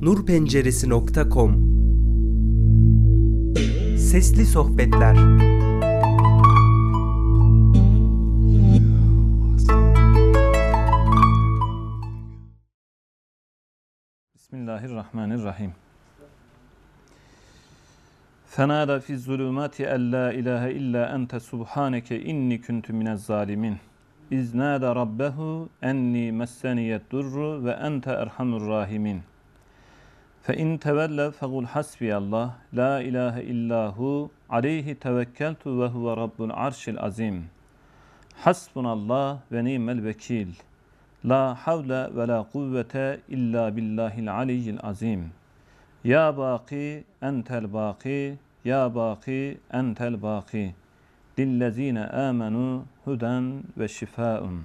nurpenceresi.com. Sesli Sohbetler. Bismillahirrahmanirrahim. Fenâda fi'z-zulûmâti en lâ ilâhe illâ ente subhâneke inni kuntu minez-zâlimîn. İz nâda rabbehu enni messeniyed-durru ve ente erhamur râhimîn. Fe in tevelle fegul hasbiyallah la ilahe illahu aleyhi tevekkeltu ve huve rabbul arşil azim. Hasbunallah ve ni'mel vekil. La havle ve la kuvvete illa billahil aliyyil azim. Ya baki entel baki, ya baki entel baki. Lillezine amenu huden ve şifaun.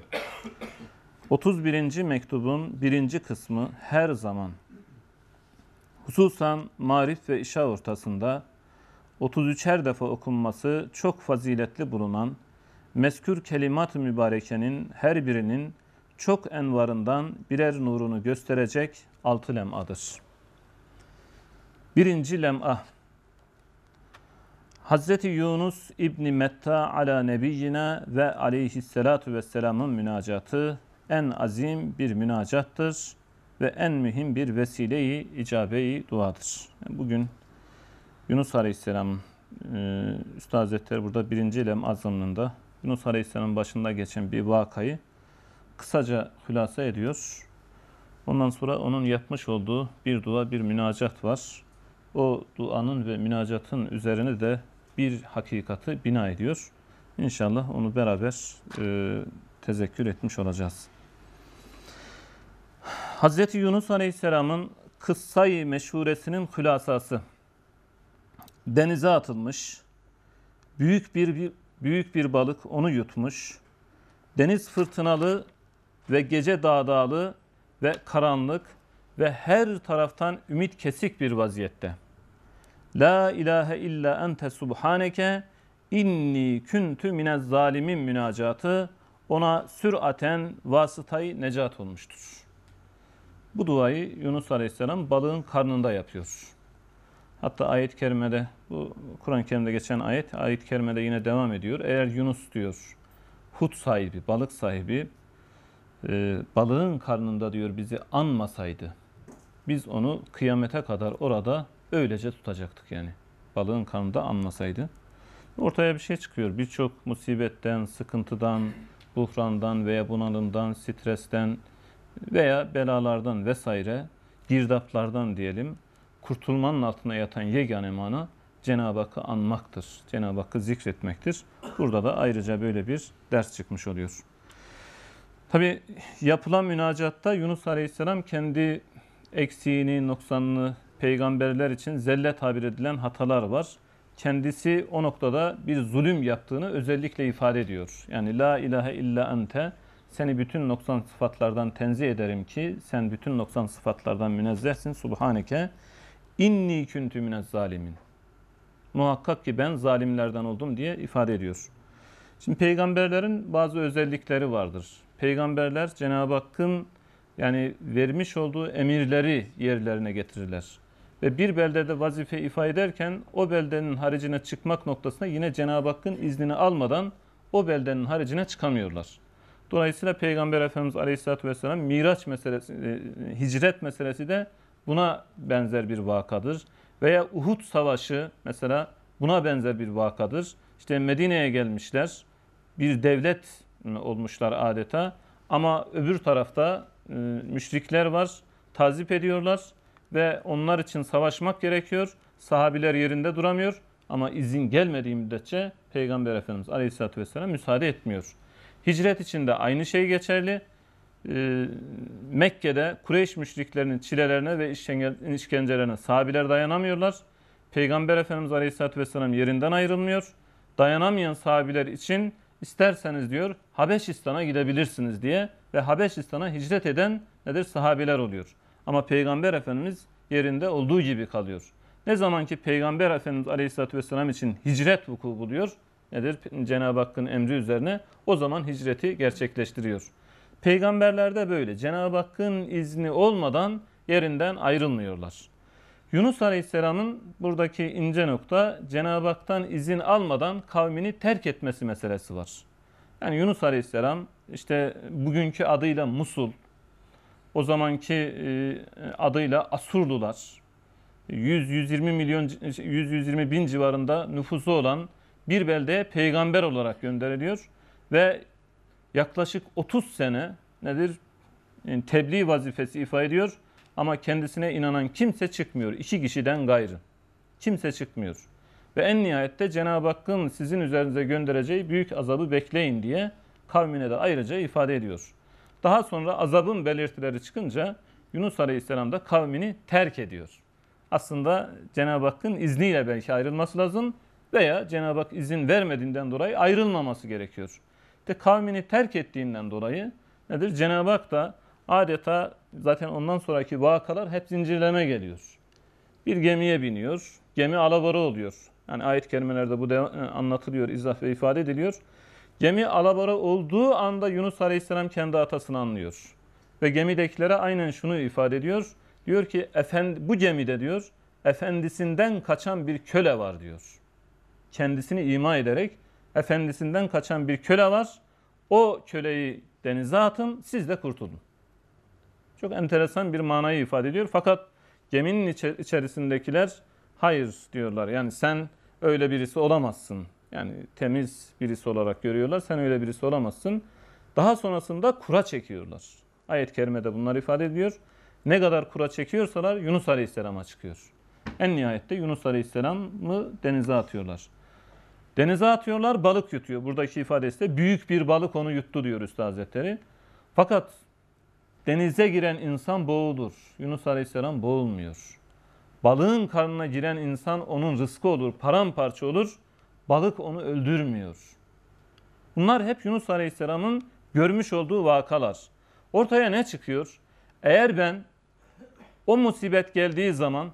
31. mektubun 1. kısmı her zaman, hususan marif ve işa ortasında 33'er defa okunması çok faziletli bulunan mezkür kelimat-ı mübarekenin her birinin çok envarından birer nurunu gösterecek 6 lem'adır. 1. lem'a, Hazreti Yunus İbni Metta ala nebiyyina ve aleyhissalatu vesselamın münacatı en azim bir münacattır ve en mühim bir vesile-i icabe-i duadır. Bugün Yunus Aleyhisselam'ın Üstad Hazretleri burada 1. lem'a zımnında Yunus Aleyhisselam'ın başında geçen bir vakayı kısaca hülasa ediyor. Ondan sonra onun yapmış olduğu bir dua, bir münacat var. O duanın ve münacatın üzerine de bir hakikati bina ediyor. İnşallah onu beraber tezekkür etmiş olacağız. Hazreti Yunus Aleyhisselam'ın kıssa-i meşhuresinin hülasası. Denize atılmış, büyük bir balık onu yutmuş. Deniz fırtınalı ve gece dağdağlı ve karanlık ve her taraftan ümit kesik bir vaziyette. La ilahe illa ente subhaneke inni kuntu minez zalimin münacatı ona süraten vasıtayı necat olmuştur. Bu duayı Yunus Aleyhisselam balığın karnında yapıyor. Hatta ayet-i kerimede, bu Kur'an-ı Kerim'de geçen ayet-i kerimede yine devam ediyor. Eğer Yunus diyor, hut sahibi, balık sahibi, balığın karnında diyor bizi anmasaydı, biz onu kıyamete kadar orada öylece tutacaktık yani. Balığın karnında anmasaydı. Ortaya bir şey çıkıyor. Birçok musibetten, sıkıntıdan, buhrandan veya bunalımdan, stresten veya belalardan vesaire, girdaplardan diyelim, kurtulmanın altına yatan yegane mana Cenab-ı Hakk'ı anmaktır. Cenab-ı Hakk'ı zikretmektir. Burada da ayrıca böyle bir ders çıkmış oluyor. Tabi yapılan münacatta Yunus Aleyhisselam kendi eksiğini, noksanını, peygamberler için zelle tabir edilen hatalar var. Kendisi o noktada bir zulüm yaptığını özellikle ifade ediyor. Yani la ilahe illa ente, seni bütün noksan sıfatlardan tenzih ederim ki sen bütün noksan sıfatlardan münezzehsin. Subhaneke inni kuntu minez zalimin. Muhakkak ki ben zalimlerden oldum diye ifade ediyor. Şimdi peygamberlerin bazı özellikleri vardır. Peygamberler Cenab-ı Hakk'ın yani vermiş olduğu emirleri yerlerine getirirler. Ve bir beldede vazife ifade ederken o beldenin haricine çıkmak noktasında yine Cenab-ı Hakk'ın iznini almadan o beldenin haricine çıkamıyorlar. Dolayısıyla Peygamber Efendimiz Aleyhisselatü Vesselam Miraç meselesi, hicret meselesi de buna benzer bir vakadır. Veya Uhud Savaşı mesela buna benzer bir vakadır. İşte Medine'ye gelmişler, bir devlet olmuşlar adeta ama öbür tarafta müşrikler var, tazip ediyorlar ve onlar için savaşmak gerekiyor. Sahabiler yerinde duramıyor ama izin gelmediği müddetçe Peygamber Efendimiz Aleyhisselatü Vesselam müsaade etmiyor. Hicret için de aynı şey geçerli. Mekke'de Kureyş müşriklerinin çilelerine ve işkencelerine sahabiler dayanamıyorlar. Peygamber Efendimiz Aleyhisselatü Vesselam yerinden ayrılmıyor. Dayanamayan sahabiler için isterseniz diyor Habeşistan'a gidebilirsiniz diye ve Habeşistan'a hicret eden nedir? Sahabiler oluyor. Ama Peygamber Efendimiz yerinde olduğu gibi kalıyor. Ne zaman ki Peygamber Efendimiz Aleyhisselatü Vesselam için hicret vuku buluyor, nedir? Cenab-ı Hakk'ın emri üzerine o zaman hicreti gerçekleştiriyor. Peygamberlerde böyle. Cenab-ı Hakk'ın izni olmadan yerinden ayrılmıyorlar. Yunus Aleyhisselam'ın buradaki ince nokta Cenab-ı Hak'tan izin almadan kavmini terk etmesi meselesi var. Yani Yunus Aleyhisselam işte bugünkü adıyla Musul, o zamanki adıyla Asurlular, 100-120 bin civarında nüfusu olan bir beldeye peygamber olarak gönderiliyor ve yaklaşık 30 sene tebliğ vazifesi ifa ediyor ama kendisine inanan kimse çıkmıyor. 2 kişiden gayrı. Kimse çıkmıyor. Ve en nihayette Cenab-ı Hakk'ın sizin üzerinize göndereceği büyük azabı bekleyin diye kavmine de ayrıca ifade ediyor. Daha sonra azabın belirtileri çıkınca Yunus Aleyhisselam da kavmini terk ediyor. Aslında Cenab-ı Hakk'ın izniyle belki ayrılması lazım veya Cenab-ı Hak izin vermediğinden dolayı ayrılmaması gerekiyor. İşte kavmini terk ettiğinden dolayı Cenab-ı Hak da adeta zaten ondan sonraki vakalar hep zincirleme geliyor. Bir gemiye biniyor, gemi alabora oluyor. Yani ayet-i kerimelerde bu anlatılıyor, izah ve ifade ediliyor. Gemi alabora olduğu anda Yunus Aleyhisselam kendi hatasını anlıyor. Ve gemidekilere aynen şunu ifade ediyor. Diyor ki bu gemide diyor efendisinden kaçan bir köle var diyor. Kendisini ima ederek efendisinden kaçan bir köle var. O köleyi denize atın, siz de kurtulun. Çok enteresan bir manayı ifade ediyor. Fakat geminin içerisindekiler hayır diyorlar. Yani sen öyle birisi olamazsın. Yani temiz birisi olarak görüyorlar. Sen öyle birisi olamazsın. Daha sonrasında kura çekiyorlar. Ayet-i kerimede bunlar ifade ediyor. Ne kadar kura çekiyorsalar Yunus Aleyhisselam'a çıkıyor. En nihayette Yunus Aleyhisselam'ı denize atıyorlar. Denize atıyorlar, balık yutuyor. Buradaki ifadesi de büyük bir balık onu yuttu diyor Üstad Hazretleri. Fakat denize giren insan boğulur. Yunus Aleyhisselam boğulmuyor. Balığın karnına giren insan onun rızkı olur, paramparça olur. Balık onu öldürmüyor. Bunlar hep Yunus Aleyhisselam'ın görmüş olduğu vakalar. Ortaya ne çıkıyor? Eğer ben o musibet geldiği zaman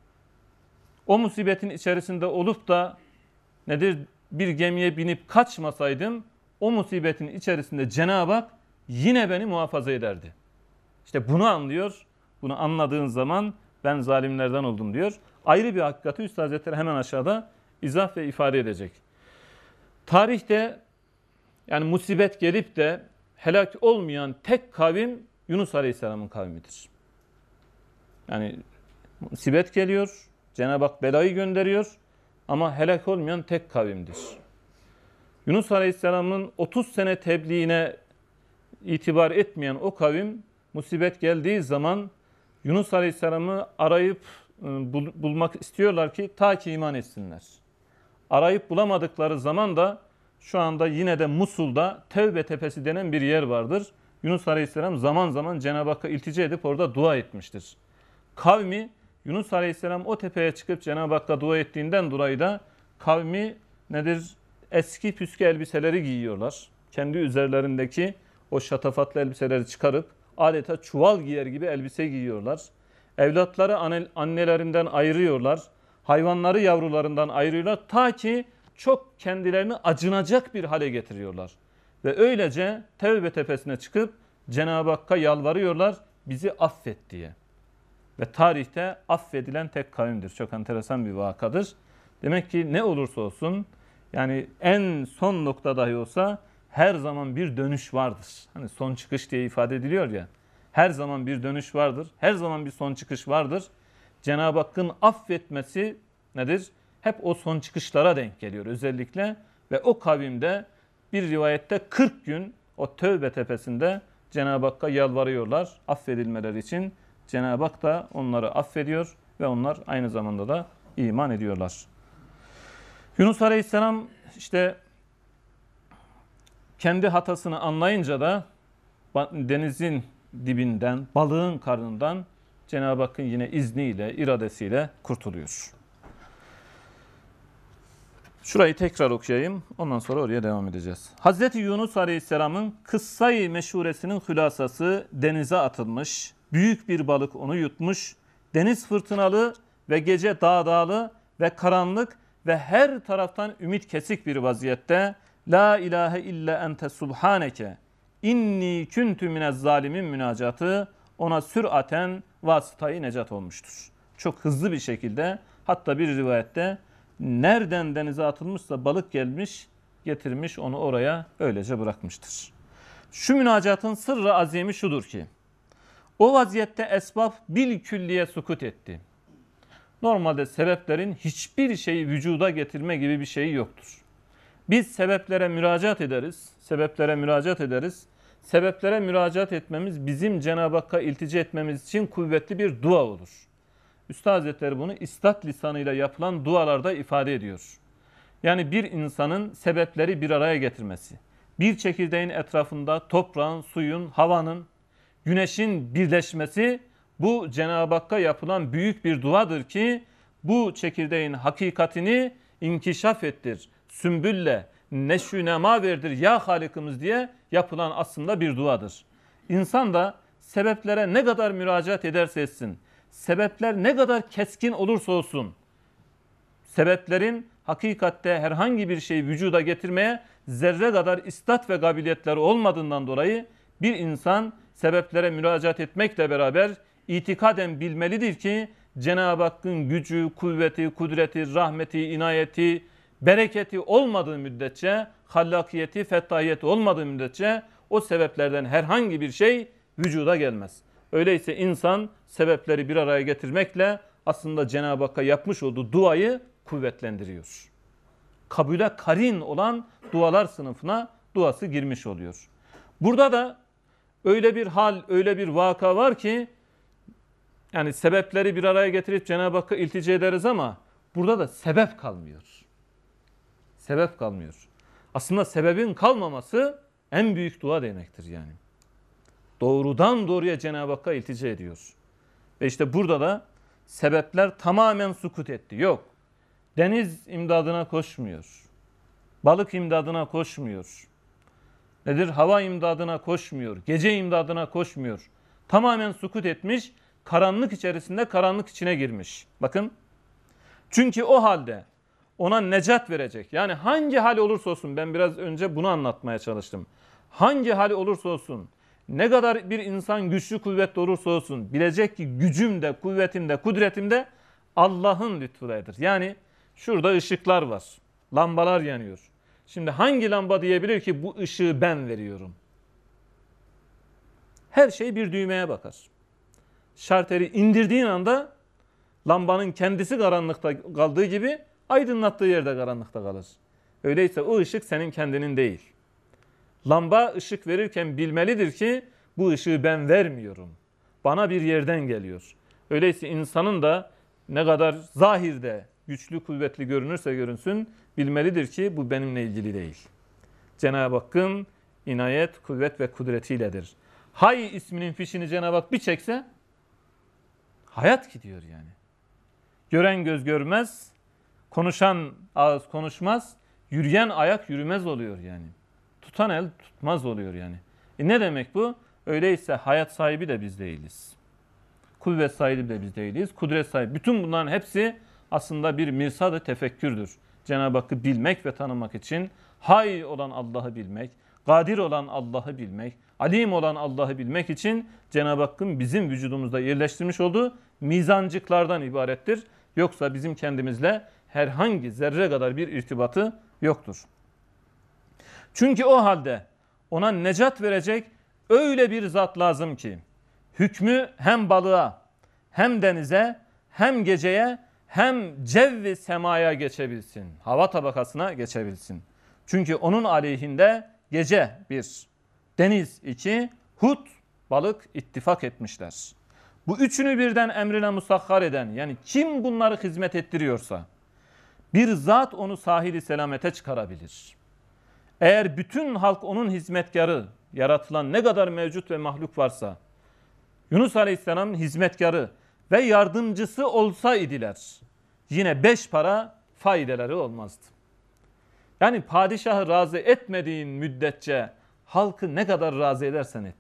o musibetin içerisinde olup da bir gemiye binip kaçmasaydım o musibetin içerisinde Cenab-ı Hak yine beni muhafaza ederdi. İşte bunu anlıyor. Bunu anladığın zaman ben zalimlerden oldum diyor. Ayrı bir hakikati Üstad Hazretleri hemen aşağıda izah ve ifade edecek. Tarihte yani musibet gelip de helak olmayan tek kavim Yunus Aleyhisselam'ın kavmidir. Yani musibet geliyor, Cenab-ı Hak belayı gönderiyor ama helak olmayan tek kavimdir. Yunus Aleyhisselam'ın 30 sene tebliğine itibar etmeyen o kavim musibet geldiği zaman Yunus Aleyhisselam'ı arayıp bulmak istiyorlar ki ta ki iman etsinler. Arayıp bulamadıkları zaman da şu anda yine de Musul'da Tevbe Tepesi denen bir yer vardır. Yunus Aleyhisselam zaman zaman Cenab-ı Hakk'a iltica edip orada dua etmiştir. Kavmi Yunus Aleyhisselam o tepeye çıkıp Cenab-ı Hakk'a dua ettiğinden dolayı da kavmi eski püskü elbiseleri giyiyorlar. Kendi üzerlerindeki o şatafatlı elbiseleri çıkarıp adeta çuval giyer gibi elbise giyiyorlar. Evlatları annelerinden ayırıyorlar. Hayvanları yavrularından ayırıyorlar. Ta ki çok kendilerini acınacak bir hale getiriyorlar. Ve öylece Tevbe Tepesi'ne çıkıp Cenab-ı Hakk'a yalvarıyorlar bizi affet diye. Ve tarihte affedilen tek kavimdir. Çok enteresan bir vakadır. Demek ki ne olursa olsun yani en son nokta dahi olsa her zaman bir dönüş vardır. Hani son çıkış diye ifade ediliyor ya. Her zaman bir dönüş vardır. Her zaman bir son çıkış vardır. Cenab-ı Hakk'ın affetmesi hep o son çıkışlara denk geliyor özellikle. Ve o kavimde bir rivayette 40 gün o Tövbe Tepesi'nde Cenab-ı Hakk'a yalvarıyorlar affedilmeleri için. Cenab-ı Hak da onları affediyor ve onlar aynı zamanda da iman ediyorlar. Yunus Aleyhisselam kendi hatasını anlayınca da denizin dibinden, balığın karnından Cenab-ı Hakk'ın yine izniyle, iradesiyle kurtuluyor. Şurayı tekrar okuyayım. Ondan sonra oraya devam edeceğiz. Hazreti Yunus Aleyhisselam'ın kıssa-i meşhuresinin hülasası denize atılmış. Büyük bir balık onu yutmuş. Deniz fırtınalı ve gece dağdağlı ve karanlık ve her taraftan ümit kesik bir vaziyette La ilahe illa ente subhaneke inni kuntu minez zalimin münacatı ona süraten vasıtayı necat olmuştur. Çok hızlı bir şekilde, hatta bir rivayette nereden denize atılmışsa balık gelmiş, getirmiş onu oraya öylece bırakmıştır. Şu münacatın sırrı azimi şudur ki, o vaziyette esbab bil külliye sukut etti. Normalde sebeplerin hiçbir şeyi vücuda getirme gibi bir şeyi yoktur. Biz sebeplere müracaat ederiz, Sebeplere müracaat etmemiz bizim Cenab-ı Hakk'a iltica etmemiz için kuvvetli bir dua olur. Üstad Hazretleri bunu istat lisanıyla yapılan dualarda ifade ediyor. Yani bir insanın sebepleri bir araya getirmesi, bir çekirdeğin etrafında toprağın, suyun, havanın, güneşin birleşmesi, bu Cenab-ı Hakk'a yapılan büyük bir duadır ki bu çekirdeğin hakikatini inkişaf ettir. Sümbülle, neşü nema verdir ya Halikimiz diye yapılan aslında bir duadır. İnsan da sebeplere ne kadar müracaat ederse etsin, sebepler ne kadar keskin olursa olsun, sebeplerin hakikatte herhangi bir şeyi vücuda getirmeye zerre kadar istat ve kabiliyetleri olmadığından dolayı bir insan sebeplere müracaat etmekle beraber itikaden bilmelidir ki Cenab-ı Hakk'ın gücü, kuvveti, kudreti, rahmeti, inayeti, bereketi olmadığı müddetçe, hallakiyeti, fettahiyeti olmadığı müddetçe o sebeplerden herhangi bir şey vücuda gelmez. Öyleyse insan sebepleri bir araya getirmekle aslında Cenab-ı Hakk'a yapmış olduğu duayı kuvvetlendiriyor. Kabule karin olan dualar sınıfına duası girmiş oluyor. Burada da öyle bir hal, öyle bir vaka var ki yani sebepleri bir araya getirip Cenab-ı Hakk'a iltica ederiz ama burada da sebep kalmıyor. Sebep kalmıyor. Aslında sebebin kalmaması en büyük dua demektir yani. Doğrudan doğruya Cenab-ı Hakk'a iltica ediyor. Ve işte burada da sebepler tamamen sukut etti. Yok. Deniz imdadına koşmuyor. Balık imdadına koşmuyor. Nedir? Hava imdadına koşmuyor. Gece imdadına koşmuyor. Tamamen sukut etmiş. Karanlık içerisinde karanlık içine girmiş. Bakın. Çünkü o halde ona necat verecek. Yani hangi hal olursa olsun, ben biraz önce bunu anlatmaya çalıştım. Hangi hal olursa olsun, ne kadar bir insan güçlü kuvvetli olursa olsun, bilecek ki gücüm de, kuvvetim de, kudretim de Allah'ın lütfuyladır. Yani şurada ışıklar var. Lambalar yanıyor. Şimdi hangi lamba diyebilir ki bu ışığı ben veriyorum? Her şey bir düğmeye bakar. Şarteri indirdiğin anda lambanın kendisi karanlıkta kaldığı gibi aydınlattığı yerde karanlıkta kalır. Öyleyse o ışık senin kendinin değil. Lamba ışık verirken bilmelidir ki bu ışığı ben vermiyorum. Bana bir yerden geliyor. Öyleyse insanın da ne kadar zahirde güçlü kuvvetli görünürse görünsün bilmelidir ki bu benimle ilgili değil. Cenab-ı Hakk'ın inayet, kuvvet ve kudretiyledir. Hay isminin fişini Cenab-ı Hak bir çekse hayat gidiyor yani. Gören göz görmez, konuşan ağız konuşmaz, yürüyen ayak yürümez oluyor yani. Tutan el tutmaz oluyor yani. Ne demek bu? Öyleyse hayat sahibi de biz değiliz. Kuvvet sahibi de biz değiliz. Kudret sahibi. Bütün bunların hepsi aslında bir mirsad-ı tefekkürdür. Cenab-ı Hakk'ı bilmek ve tanımak için hay olan Allah'ı bilmek, kadir olan Allah'ı bilmek, alim olan Allah'ı bilmek için Cenab-ı Hakk'ın bizim vücudumuzda yerleştirmiş olduğu mizancıklardan ibarettir. Yoksa bizim kendimizle herhangi zerre kadar bir irtibatı yoktur. Çünkü o halde ona necat verecek öyle bir zat lazım ki hükmü hem balığa, hem denize, hem geceye, hem cevvi semaya geçebilsin. Hava tabakasına geçebilsin. Çünkü onun aleyhinde gece bir, deniz iki, hut, balık ittifak etmişler. Bu üçünü birden emrine musakhar eden, yani kim bunları hizmet ettiriyorsa bir zat onu sahili selamete çıkarabilir. Eğer bütün halk onun hizmetkarı, yaratılan ne kadar mevcut ve mahluk varsa, Yunus Aleyhisselam'ın hizmetkarı ve yardımcısı olsa idiler, yine 5 para faydeleri olmazdı. Yani padişahı razı etmediğin müddetçe halkı ne kadar razı edersen et.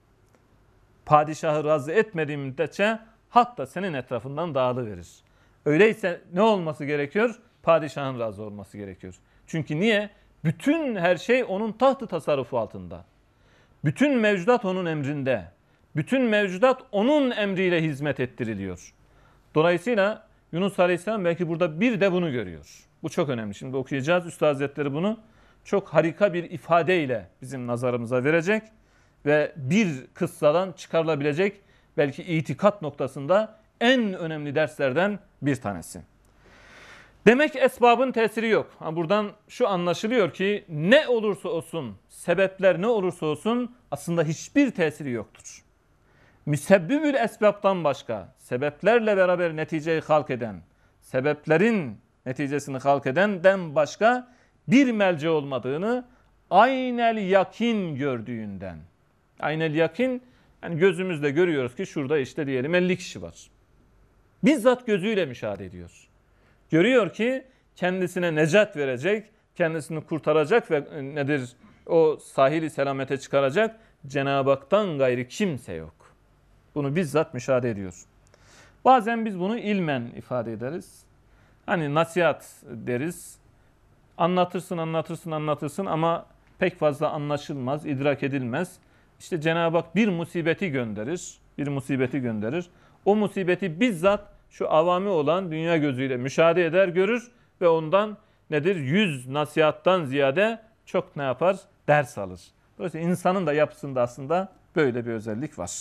Padişahı razı etmediğin müddetçe halk da senin etrafından dağılıverir. Öyleyse ne olması gerekiyor? Padişahın razı olması gerekiyor. Çünkü niye? Bütün her şey onun tahtı tasarrufu altında. Bütün mevcudat onun emrinde. Bütün mevcudat onun emriyle hizmet ettiriliyor. Dolayısıyla Yunus Aleyhisselam belki burada bir de bunu görüyor. Bu çok önemli. Şimdi okuyacağız. Üstad Hazretleri bunu çok harika bir ifadeyle bizim nazarımıza verecek ve bir kıssadan çıkarılabilecek belki itikat noktasında en önemli derslerden bir tanesi. Demek esbabın tesiri yok. Buradan şu anlaşılıyor ki ne olursa olsun, sebepler ne olursa olsun aslında hiçbir tesiri yoktur. Müsebbibül esbabtan başka, sebeplerle beraber neticeyi halk eden, sebeplerin neticesini halk edenden başka bir merci olmadığını aynel yakin gördüğünden. Aynel yakin, yani gözümüzle görüyoruz ki şurada işte diyelim 50 kişi var. Bizzat gözüyle müşahede ediyor. Görüyor ki kendisine necat verecek, kendisini kurtaracak ve o sahili selamete çıkaracak Cenab-ı Hak'tan gayrı kimse yok. Bunu bizzat müşahede ediyor. Bazen biz bunu ilmen ifade ederiz. Hani nasihat deriz. Anlatırsın ama pek fazla anlaşılmaz, idrak edilmez. İşte Cenab-ı Hak bir musibeti gönderir. O musibeti bizzat şu avami olan dünya gözüyle müşahede eder, görür ve ondan 100 nasihattan ziyade çok ne yapar? Ders alır. Dolayısıyla insanın da yapısında aslında böyle bir özellik var.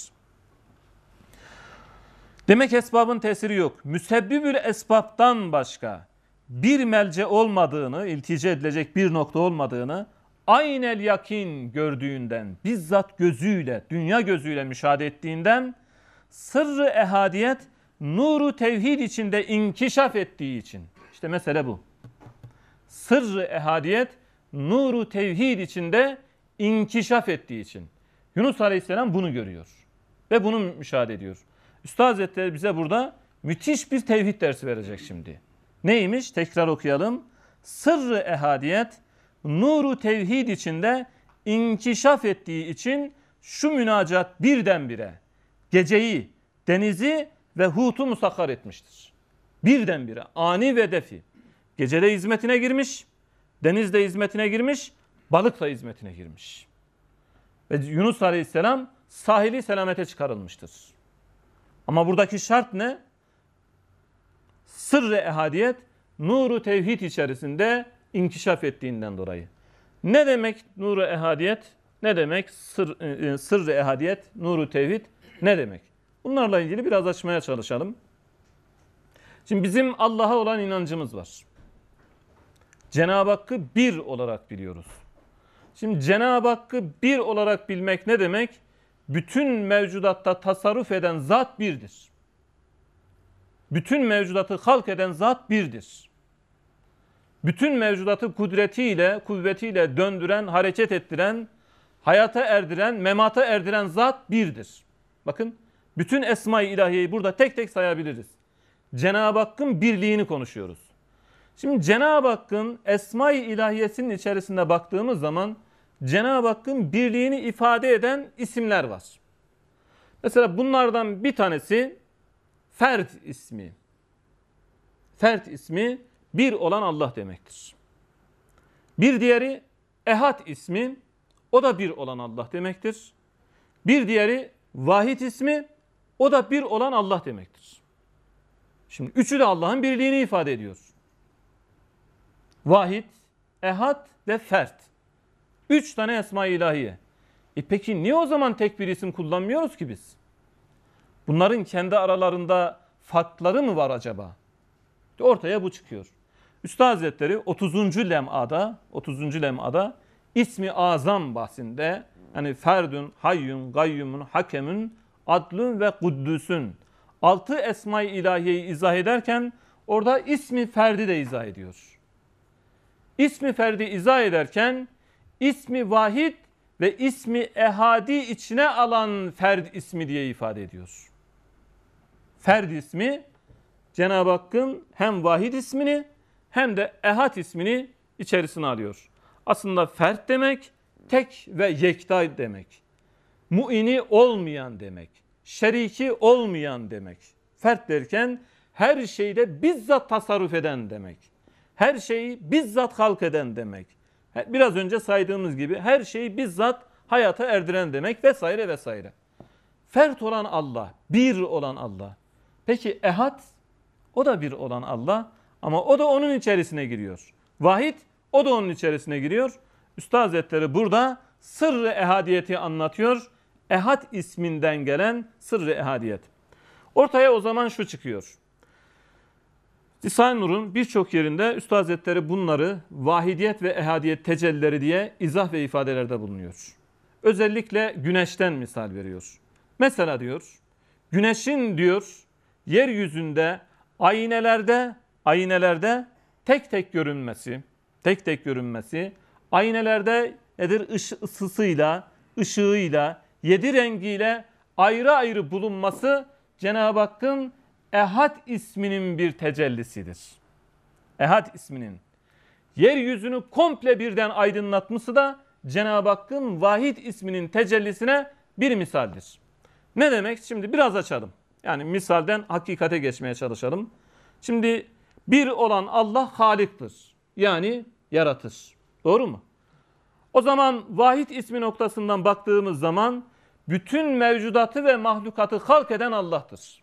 Demek esbabın tesiri yok. Müsebbibül esbabtan başka bir melce olmadığını, iltica edilecek bir nokta olmadığını aynel yakin gördüğünden, bizzat gözüyle, dünya gözüyle müşahede ettiğinden sırrı ehadiyet nuru tevhid içinde inkişaf ettiği için. İşte mesele bu. Sırrı ehadiyet nuru tevhid içinde inkişaf ettiği için. Yunus Aleyhisselam bunu görüyor ve bunu müşahede ediyor. Üstad Hazretleri bize burada müthiş bir tevhid dersi verecek şimdi. Neymiş? Tekrar okuyalım. Sırrı ehadiyet nuru tevhid içinde inkişaf ettiği için şu münacat birdenbire geceyi, denizi ve hutu musakhar etmiştir. Birdenbire ani ve defi. Gecede hizmetine girmiş, denizde hizmetine girmiş, balık da hizmetine girmiş. Ve Yunus Aleyhisselam sahili selamete çıkarılmıştır. Ama buradaki şart ne? Sırrı ehadiyet nuru tevhid içerisinde inkişaf ettiğinden dolayı. Ne demek nuru ehadiyet? Ne demek sırrı ehadiyet, nuru tevhid ne demek? Bunlarla ilgili biraz açmaya çalışalım. Şimdi bizim Allah'a olan inancımız var. Cenab-ı Hakk'ı bir olarak biliyoruz. Şimdi Cenab-ı Hakk'ı bir olarak bilmek ne demek? Bütün mevcudatta tasarruf eden zat birdir. Bütün mevcudatı halk eden zat birdir. Bütün mevcudatı kudretiyle, kuvvetiyle döndüren, hareket ettiren, hayata erdiren, memata erdiren zat birdir. Bakın, bütün esma-i ilahiyeyi burada tek tek sayabiliriz. Cenab-ı Hakk'ın birliğini konuşuyoruz. Şimdi Cenab-ı Hakk'ın esma-i ilahiyesinin içerisinde baktığımız zaman Cenab-ı Hakk'ın birliğini ifade eden isimler var. Mesela bunlardan bir tanesi Ferd ismi. Ferd ismi bir olan Allah demektir. Bir diğeri Ehad ismi, o da bir olan Allah demektir. Bir diğeri Vahid ismi, o da bir olan Allah demektir. Şimdi üçü de Allah'ın birliğini ifade ediyor. Vahid, Ehad ve Ferd. 3 tane esma-i ilahiye. Peki niye o zaman tek bir isim kullanmıyoruz ki biz? Bunların kendi aralarında farkları mı var acaba? Ortaya bu çıkıyor. Üstad Hazretleri 30. lem'ada ismi azam bahsinde yani ferdün, hayyun, gayyumun, hakemun, adlun ve kuddüsün 6 esma-i ilahiyeyi izah ederken orada ismi ferdi de izah ediyor. İsmi ferdi izah ederken ismi vahid ve ismi ehadi içine alan ferd ismi diye ifade ediyor. Ferd ismi Cenab-ı Hakk'ın hem vahid ismini hem de ehad ismini içerisine alıyor. Aslında ferd demek tek ve yekta demek. Muini olmayan demek. Şeriki olmayan demek. Ferd derken her şeyde bizzat tasarruf eden demek. Her şeyi bizzat halk eden demek. Biraz önce saydığımız gibi her şeyi bizzat hayata erdiren demek vesaire vesaire. Fert olan Allah, bir olan Allah. Peki ehad, o da bir olan Allah ama o da onun içerisine giriyor. Vahid, o da onun içerisine giriyor. Üstad Hazretleri burada sırrı ehadiyeti anlatıyor. Ehad isminden gelen sırrı ehadiyet. Ortaya o zaman şu çıkıyor. Risale-i Nur'un birçok yerinde Üstad Hazretleri bunları vahidiyet ve ehadiyet tecellileri diye izah ve ifadelerde bulunuyor. Özellikle güneşten misal veriyor. Mesela diyor, güneşin diyor yeryüzünde aynelerde tek tek görünmesi, aynelerde nedir? Isısıyla, ışığıyla, 7 rengiyle ayrı ayrı bulunması Cenab-ı Hakk'ın Ehad isminin bir tecellisidir. Ehad isminin. Yeryüzünü komple birden aydınlatması da Cenab-ı Hakk'ın Vahid isminin tecellisine bir misaldir. Ne demek? Şimdi biraz açalım. Yani misalden hakikate geçmeye çalışalım. Şimdi bir olan Allah Halik'tir. Yani yaratır. Doğru mu? O zaman Vahid ismi noktasından baktığımız zaman bütün mevcudatı ve mahlukatı halk eden Allah'tır.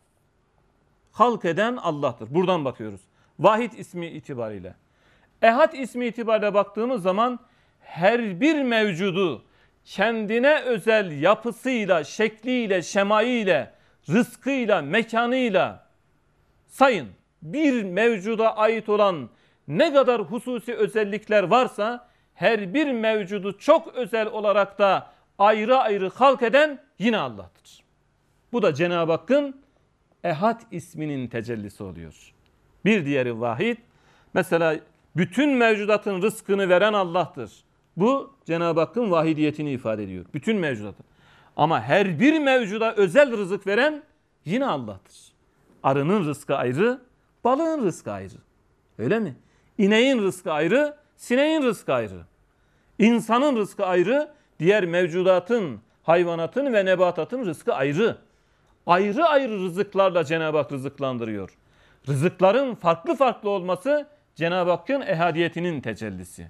Halk eden Allah'tır. Buradan bakıyoruz. Vahid ismi itibariyle. Ehad ismi itibariyle baktığımız zaman her bir mevcudu kendine özel yapısıyla, şekliyle, şemaiyle, rızkıyla, mekanıyla sayın. Bir mevcuda ait olan ne kadar hususi özellikler varsa her bir mevcudu çok özel olarak da ayrı ayrı halk eden yine Allah'tır. Bu da Cenab-ı Hakk'ın Ehad isminin tecellisi oluyor. Bir diğeri Vahid. Mesela bütün mevcudatın rızkını veren Allah'tır. Bu Cenab-ı Hakk'ın vahidiyetini ifade ediyor. Bütün mevcudatı. Ama her bir mevcuda özel rızık veren yine Allah'tır. Arının rızkı ayrı, balığın rızkı ayrı. Öyle mi? İneğin rızkı ayrı, sineğin rızkı ayrı. İnsanın rızkı ayrı, diğer mevcudatın, hayvanatın ve nebatatın rızkı ayrı. Ayrı ayrı rızıklarla Cenab-ı Hak rızıklandırıyor. Rızıkların farklı farklı olması Cenab-ı Hakk'ın ehadiyetinin tecellisi.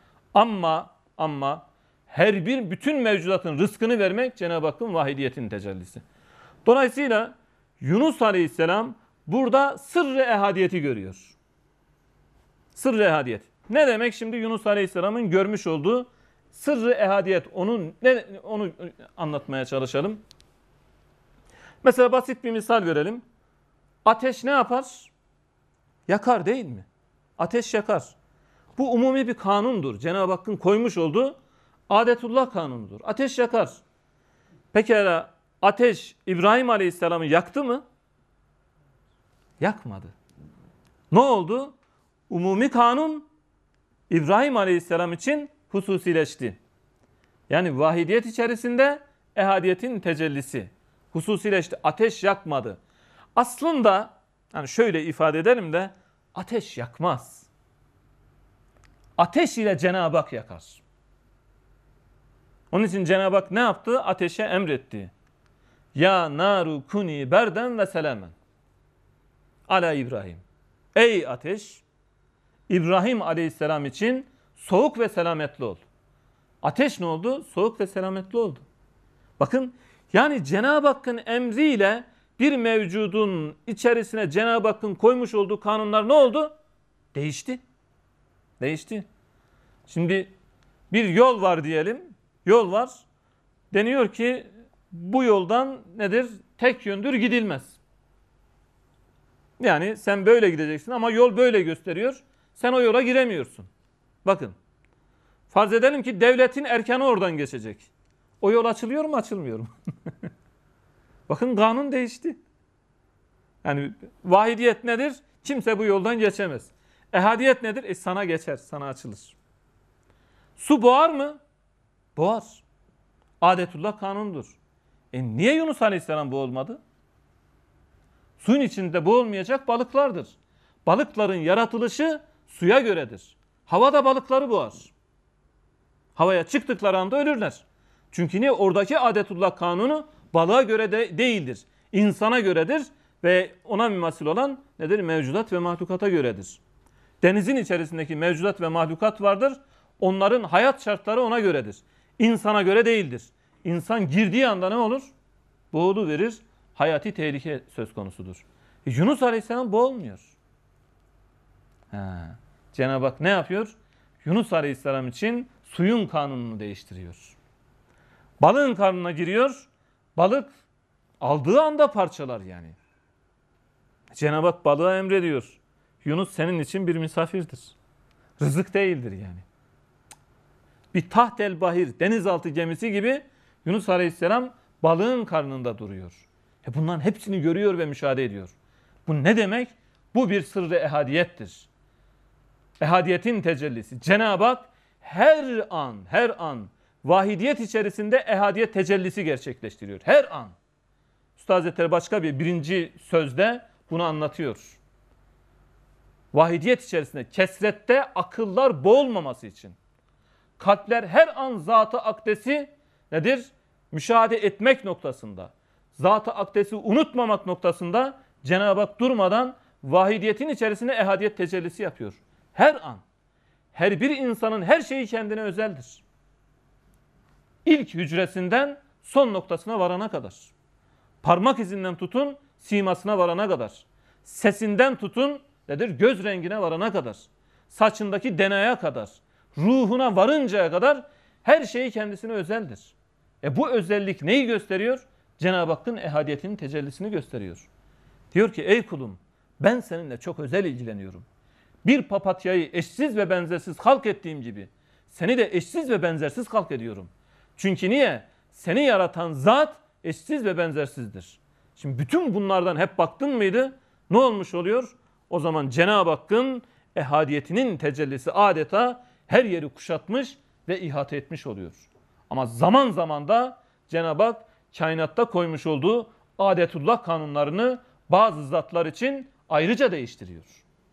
Ama her bir bütün mevcudatın rızkını vermek Cenab-ı Hakk'ın vahidiyetinin tecellisi. Dolayısıyla Yunus Aleyhisselam burada sırrı ehadiyeti görüyor. Sırrı ehadiyet. Ne demek şimdi Yunus Aleyhisselam'ın görmüş olduğu sırrı ehadiyet? Onu anlatmaya çalışalım. Mesela basit bir misal verelim. Ateş ne yapar? Yakar değil mi? Ateş yakar. Bu umumi bir kanundur. Cenab-ı Hakk'ın koymuş olduğu adetullah kanunudur. Ateş yakar. Pekala ateş İbrahim Aleyhisselam'ı yaktı mı? Yakmadı. Ne oldu? Umumi kanun İbrahim Aleyhisselam için hususileşti. Yani vahidiyet içerisinde ehadiyetin tecellisi. Hususileşti. Ateş yakmadı. Aslında yani şöyle ifade edelim de ateş yakmaz. Ateş ile Cenab-ı Hak yakar. Onun için Cenab-ı Hak ne yaptı? Ateşe emretti. Ya naru kuni berden ve selamen. Ala İbrahim. Ey ateş, İbrahim Aleyhisselam için soğuk ve selametli ol. Ateş ne oldu? Soğuk ve selametli oldu. Bakın yani Cenab-ı Hakk'ın emriyle bir mevcudun içerisine Cenab-ı Hakk'ın koymuş olduğu kanunlar ne oldu? Değişti. Değişti. Şimdi bir yol var diyelim. Yol var. Deniyor ki bu yoldan nedir? Tek yöndür gidilmez. Yani sen böyle gideceksin ama yol böyle gösteriyor. Sen o yola giremiyorsun. Bakın. Farz edelim ki devletin erkanı oradan geçecek. O yol açılıyor mu açılmıyor mu? Bakın kanun değişti. Yani vahidiyet nedir? Kimse bu yoldan geçemez. Ehadiyet nedir? Sana geçer, sana açılır. Su boğar mı? Boğar. Adetullah kanundur. Niye Yunus Aleyhisselam boğulmadı? Suyun içinde boğulmayacak balıklardır. Balıkların yaratılışı suya göredir. Havada balıkları boğar. Havaya çıktıkları anda ölürler. Çünkü niye? Oradaki adetullah kanunu balığa göre de değildir. İnsana göredir ve ona mümasil olan nedir? Mevcudat ve mahlukata göredir. Denizin içerisindeki mevcudat ve mahlukat vardır. Onların hayat şartları ona göredir. İnsana göre değildir. İnsan girdiği anda ne olur? boğuluverir. Hayati tehlike söz konusudur. Yunus Aleyhisselam boğulmuyor. Cenab-ı Hak ne yapıyor? Yunus Aleyhisselam için suyun kanununu değiştiriyor. Balığın karnına giriyor. Balık aldığı anda parçalar yani. Cenab-ı Hak balığa emrediyor. Yunus senin için bir misafirdir. Rızık değildir yani. Bir tahtel bahir, denizaltı gemisi gibi Yunus Aleyhisselam balığın karnında duruyor. Bunların hepsini görüyor ve müşahede ediyor. Bu ne demek? Bu bir sırrı ehadiyettir. Ehadiyetin tecellisi. Cenab-ı Hak her an vahidiyet içerisinde ehadiyet tecellisi gerçekleştiriyor. Her an. Üstad Hazretleri başka birinci sözde bunu anlatıyor. Vahidiyet içerisinde kesrette akıllar boğulmaması için. Kalpler her an Zat-ı Akdes'i nedir? Müşahede etmek noktasında. Zat-ı Akdes'i unutmamak noktasında Cenab-ı Hak durmadan vahidiyetin içerisinde ehadiyet tecellisi yapıyor. Her an. Her bir insanın her şeyi kendine özeldir. İlk hücresinden son noktasına varana kadar. Parmak izinden tutun simasına varana kadar. Sesinden tutun nedir? Göz rengine varana kadar. Saçındaki denaya kadar. Ruhuna varıncaya kadar her şeyi kendisine özeldir. Bu özellik neyi gösteriyor? Cenab-ı Hakk'ın ehadiyetinin tecellisini gösteriyor. Diyor ki ey kulum ben seninle çok özel ilgileniyorum. Bir papatyayı eşsiz ve benzersiz halk ettiğim gibi seni de eşsiz ve benzersiz halk ediyorum. Çünkü niye? Seni yaratan zat eşsiz ve benzersizdir. Şimdi bütün bunlardan hep baktın mıydı? Ne olmuş oluyor? O zaman Cenab-ı Hakk'ın ehadiyetinin tecellisi adeta her yeri kuşatmış ve ihate etmiş oluyor. Ama zaman zaman da Cenab-ı Hak kainatta koymuş olduğu adetullah kanunlarını bazı zatlar için ayrıca değiştiriyor.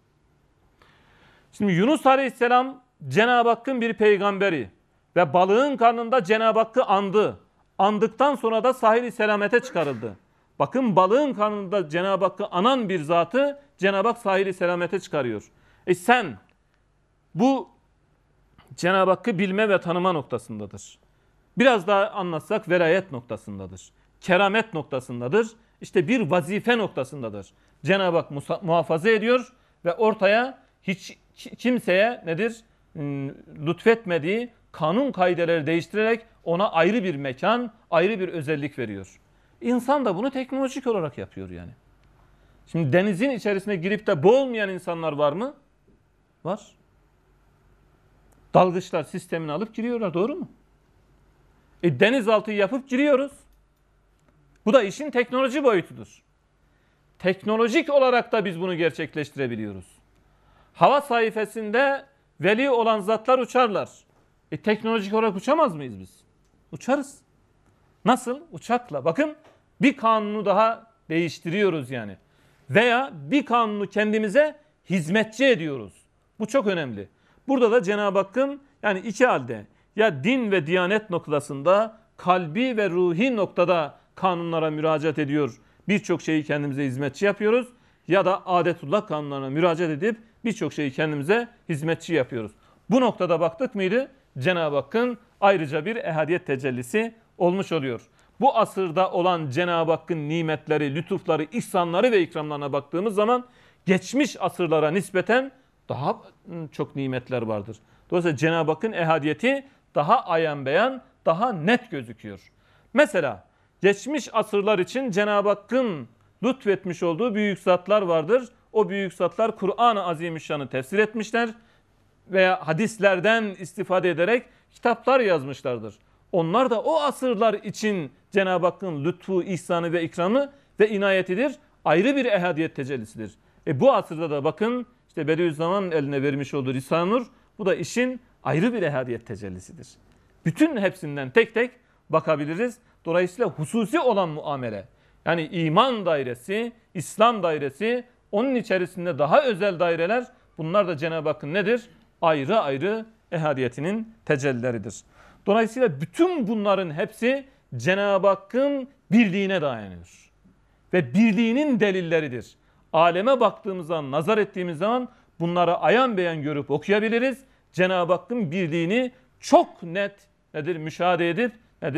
Şimdi Yunus Aleyhisselam Cenab-ı Hakk'ın bir peygamberi ve balığın karnında Cenab-ı Hakk'ı andı. Andıktan sonra da sahil-i selamete çıkarıldı. Bakın balığın karnında Cenab-ı Hakk'ı anan bir zatı Cenab-ı Hak sahil-i selamete çıkarıyor. Sen bu Cenab-ı Hakk'ı bilme ve tanıma noktasındadır. Biraz daha anlatsak velayet noktasındadır. Keramet noktasındadır. İşte bir vazife noktasındadır. Cenab-ı Hak muhafaza ediyor ve ortaya hiç kimseye nedir? Lütfetmediği kanun kaideleri değiştirerek ona ayrı bir mekan, ayrı bir özellik veriyor. İnsan da bunu teknolojik olarak yapıyor yani. Şimdi denizin içerisine girip de boğulmayan insanlar var mı? Var. Dalgıçlar sistemini alıp giriyorlar, doğru mu? Denizaltı yapıp giriyoruz. Bu da işin teknoloji boyutudur. Teknolojik olarak da biz bunu gerçekleştirebiliyoruz. Hava sayfasında veli olan zatlar uçarlar. Teknolojik olarak uçamaz mıyız biz? Uçarız. Nasıl? Uçakla. Bakın bir kanunu daha değiştiriyoruz yani. Veya bir kanunu kendimize hizmetçi ediyoruz. Bu çok önemli. Burada da Cenab-ı Hakk'ın yani iki halde ya din ve diyanet noktasında kalbi ve ruhi noktada kanunlara müracaat ediyor. Birçok şeyi kendimize hizmetçi yapıyoruz. Ya da adetullah kanunlarına müracaat edip birçok şeyi kendimize hizmetçi yapıyoruz. Bu noktada baktık mıydı? Cenab-ı Hakk'ın ayrıca bir ehadiyet tecellisi olmuş oluyor. Bu asırda olan Cenab-ı Hakk'ın nimetleri, lütufları, ihsanları ve ikramlarına baktığımız zaman geçmiş asırlara nispeten daha çok nimetler vardır. Dolayısıyla Cenab-ı Hakk'ın ehadiyeti daha ayan beyan, daha net gözüküyor. Mesela geçmiş asırlar için Cenab-ı Hakk'ın lütfetmiş olduğu büyük zatlar vardır. O büyük zatlar Kur'an-ı Azimüşşan'ı tefsir etmişler veya hadislerden istifade ederek kitaplar yazmışlardır. Onlar da o asırlar için Cenab-ı Hakk'ın lütfu, ihsanı ve ikramı ve inayetidir. Ayrı bir ehadiyet tecellisidir. Bu asırda da bakın işte Bediüzzaman'ın eline vermiş olduğu Risale-i Nur, bu da işin ayrı bir ehadiyet tecellisidir. Bütün hepsinden tek tek bakabiliriz. Dolayısıyla hususi olan muamele, yani iman dairesi, İslam dairesi, onun içerisinde daha özel daireler, bunlar da Cenab-ı Hakk'ın nedir? Ayrı ayrı ehadiyetinin tecellileridir. Dolayısıyla bütün bunların hepsi Cenab-ı Hakk'ın birliğine dayanıyor. Ve birliğinin delilleridir. Aleme baktığımız zaman, nazar ettiğimiz zaman bunları ayan beyan görüp okuyabiliriz. Cenab-ı Hakk'ın birliğini çok net nedir? Müşahede edip nedir?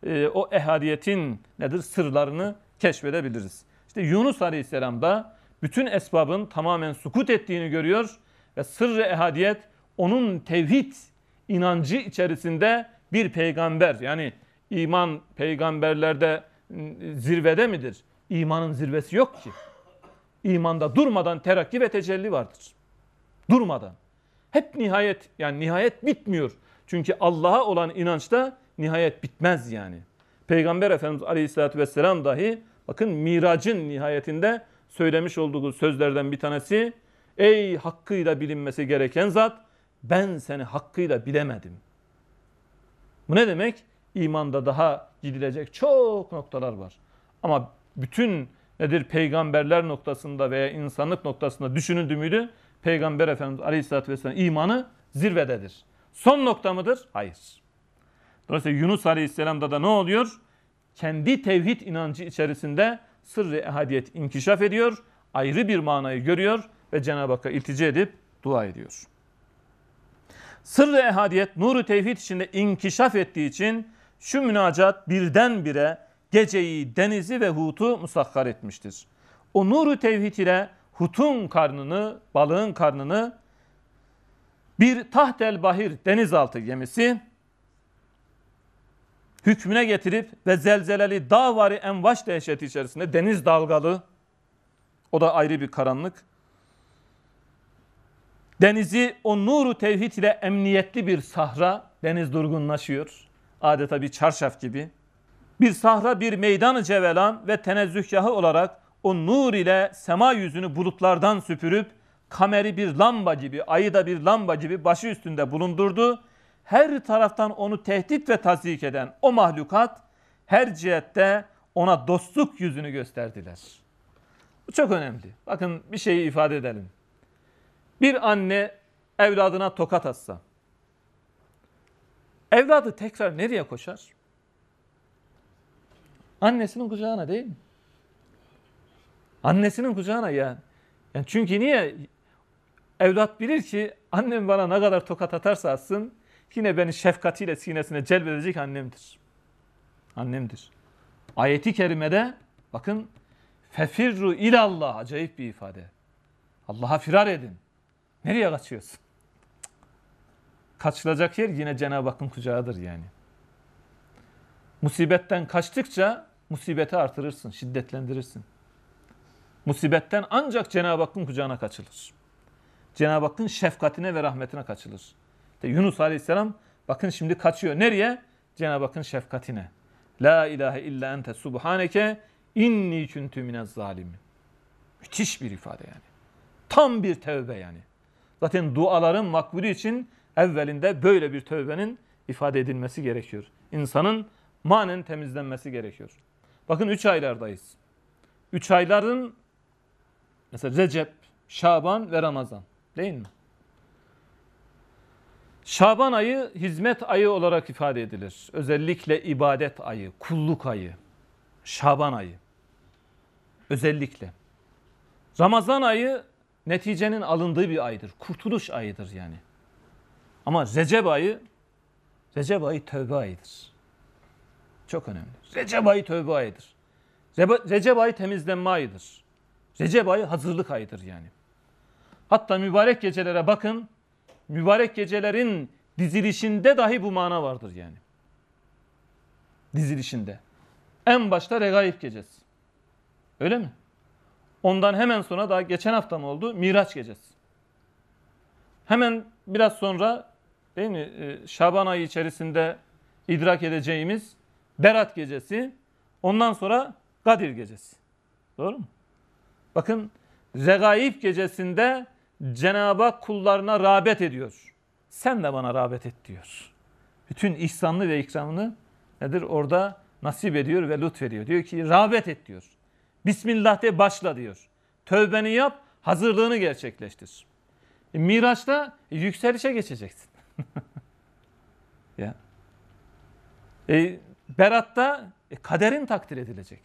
o ehadiyetin sırlarını keşfedebiliriz. İşte Yunus Aleyhisselam da bütün esbabın tamamen sukut ettiğini görüyor ve sırrı ehadiyet onun tevhid inancı içerisinde bir peygamber, yani iman peygamberlerde zirvede midir? İmanın zirvesi yok ki. İmanda durmadan terakki ve tecelli vardır. Durmadan. Hep nihayet, yani nihayet bitmiyor. Çünkü Allah'a olan inançta nihayet bitmez yani. Peygamber Efendimiz Aleyhisselatü Vesselam dahi bakın miracın nihayetinde söylemiş olduğu sözlerden bir tanesi: ey hakkıyla bilinmesi gereken zat, ben seni hakkıyla bilemedim. Bu ne demek? İmanda daha gidilecek çok noktalar var. Ama bütün peygamberler noktasında veya insanlık noktasında düşünüldüğü müydü? Peygamber Efendimiz Aleyhisselatü Vesselam imanı zirvededir. Son nokta mıdır? Hayır. Dolayısıyla Yunus Aleyhisselam'da da ne oluyor? Kendi tevhid inancı içerisinde sırrı ehadiyet inkişaf ediyor, ayrı bir manayı görüyor ve Cenab-ı Hakk'a iltica edip dua ediyor. Sırrı ehadiyet nuru tevhid içinde inkişaf ettiği için şu münacat birdenbire geceyi, denizi ve Hut'u musakhar etmiştir. O nuru tevhid ile Hut'un karnını, balığın karnını bir tahtel bahir denizaltı gemisi hükmüne getirip ve zelzeleli dağvari envaş dehşeti içerisinde, deniz dalgalı, o da ayrı bir karanlık, denizi o nuru tevhid ile emniyetli bir sahra, deniz durgunlaşıyor. Adeta bir çarşaf gibi. Bir sahra, bir meydan-ı cevelan ve tenezzühgahı olarak o nur ile sema yüzünü bulutlardan süpürüp kameri bir lamba gibi, ayı da bir lamba gibi başı üstünde bulundurdu. Her taraftan onu tehdit ve tazyik eden o mahlukat her cihette ona dostluk yüzünü gösterdiler. Bu çok önemli. Bakın bir şeyi ifade edelim. Bir anne evladına tokat atsa, evladı tekrar nereye koşar? Annesinin kucağına, değil mi? Annesinin kucağına yani. Çünkü niye? Evlat bilir ki annem bana ne kadar tokat atarsa atsın, yine beni şefkatiyle sinesine celbedecek annemdir. Annemdir. Ayeti kerimede bakın, fefirru ilallah, acayip bir ifade. Allah'a firar edin. Nereye kaçıyorsun? Kaçılacak yer yine Cenab-ı Hakk'ın kucağıdır yani. Musibetten kaçtıkça musibeti artırırsın, şiddetlendirirsin. Musibetten ancak Cenab-ı Hakk'ın kucağına kaçılır. Cenab-ı Hakk'ın şefkatine ve rahmetine kaçılır. İşte Yunus Aleyhisselam bakın şimdi kaçıyor. Nereye? Cenab-ı Hakk'ın şefkatine. La ilahe illa ente subhaneke inni kuntu minez zalimin. Müthiş bir ifade yani. Tam bir tövbe yani. Zaten duaların makbulü için evvelinde böyle bir tövbenin ifade edilmesi gerekiyor. İnsanın manen temizlenmesi gerekiyor. Bakın 3 aylardayız. 3 ayların mesela Recep, Şaban ve Ramazan, değil mi? Şaban ayı hizmet ayı olarak ifade edilir. Özellikle ibadet ayı, kulluk ayı. Şaban ayı. Özellikle. Ramazan ayı neticenin alındığı bir aydır. Kurtuluş ayıdır yani. Ama Recep ayı tövbe ayıdır. Çok önemli. Recep ayı tövbe ayıdır. Recep ayı temizlenme ayıdır. Recep ayı hazırlık ayıdır yani. Hatta mübarek gecelere bakın. Mübarek gecelerin dizilişinde dahi bu mana vardır yani. Dizilişinde. En başta Regaib gecesi. Öyle mi? Ondan hemen sonra, daha geçen hafta mı oldu? Miraç gecesi. Hemen biraz sonra, değil mi? Şaban ayı içerisinde idrak edeceğimiz Berat gecesi. Ondan sonra Kadir gecesi. Doğru mu? Bakın, Regaib gecesinde Cenab-ı Hak kullarına rağbet ediyor. Sen de bana rağbet et diyor. Bütün ihsanını ve ikramını orada nasip ediyor ve lütfediyor. Diyor ki rağbet et diyor. Bismillah de başla diyor. Tövbeni yap, hazırlığını gerçekleştir. Miraç'ta yükselişe geçeceksin. Ya. Berat'ta kaderin takdir edilecek.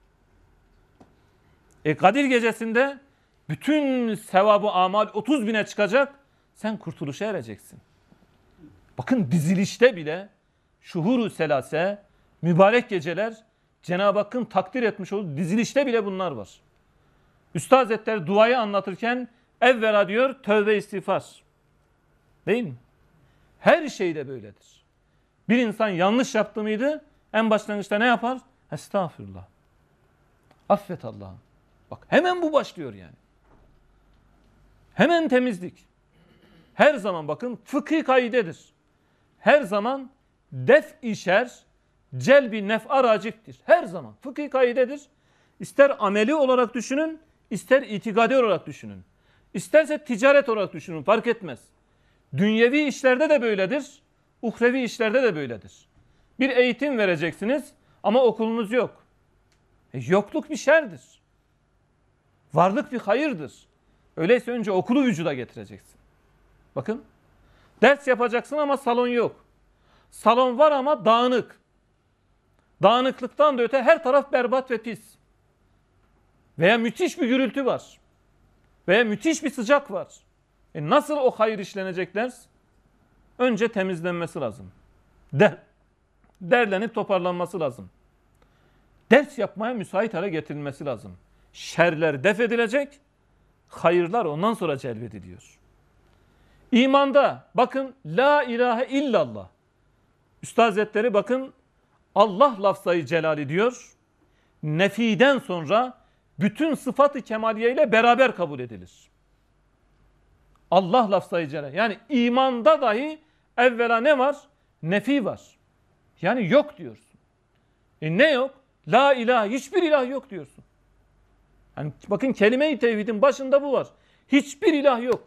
Kadir gecesinde bütün sevabı amal 30.000'e çıkacak. Sen kurtuluşa ereceksin. Bakın dizilişte bile şuhur-u selase, mübarek geceler Cenab-ı Hakk'ın takdir etmiş olduğu dizilişte bile bunlar var. Üstad Hazretleri duayı anlatırken evvela diyor tövbe istiğfar. Değil mi? Her şeyde böyledir. Bir insan yanlış yaptı mıydı en başlangıçta ne yapar? Estağfurullah. Affet Allah'ım. Bak hemen bu başlıyor yani. Hemen temizlik. Her zaman bakın fıkhi kaidedir. Her zaman def-i şer, celbi nef'a racihtir. Her zaman fıkhi kaidedir. İster ameli olarak düşünün, ister itikadi olarak düşünün. İsterse ticaret olarak düşünün, fark etmez. Dünyevi işlerde de böyledir, uhrevi işlerde de böyledir. Bir eğitim vereceksiniz ama okulunuz yok. Yokluk bir şerdir. Varlık bir hayırdır. Öyleyse önce okulu vücuda getireceksin. Bakın, ders yapacaksın ama salon yok. Salon var ama dağınık. Dağınıklıktan da öte her taraf berbat ve pis. Veya müthiş bir gürültü var. Veya müthiş bir sıcak var. Nasıl o hayır işlenecek ders? Önce temizlenmesi lazım. Derlenip toparlanması lazım. Ders yapmaya müsait hale getirilmesi lazım. Şerler def edilecek, hayırlar ondan sonra celbediliyor. İmanda bakın la ilahe illallah. Üstad Hazretleri bakın Allah lafzayı celali diyor. Nefiden sonra bütün sıfat-ı kemaliye ile beraber kabul edilir. Allah lafzayı celali. Yani imanda dahi evvela ne var? Nefi var. Yani yok diyorsun. Ne yok? La ilahe, hiçbir ilah yok diyorsun. Yani bakın kelime-i tevhidin başında bu var. Hiçbir ilah yok.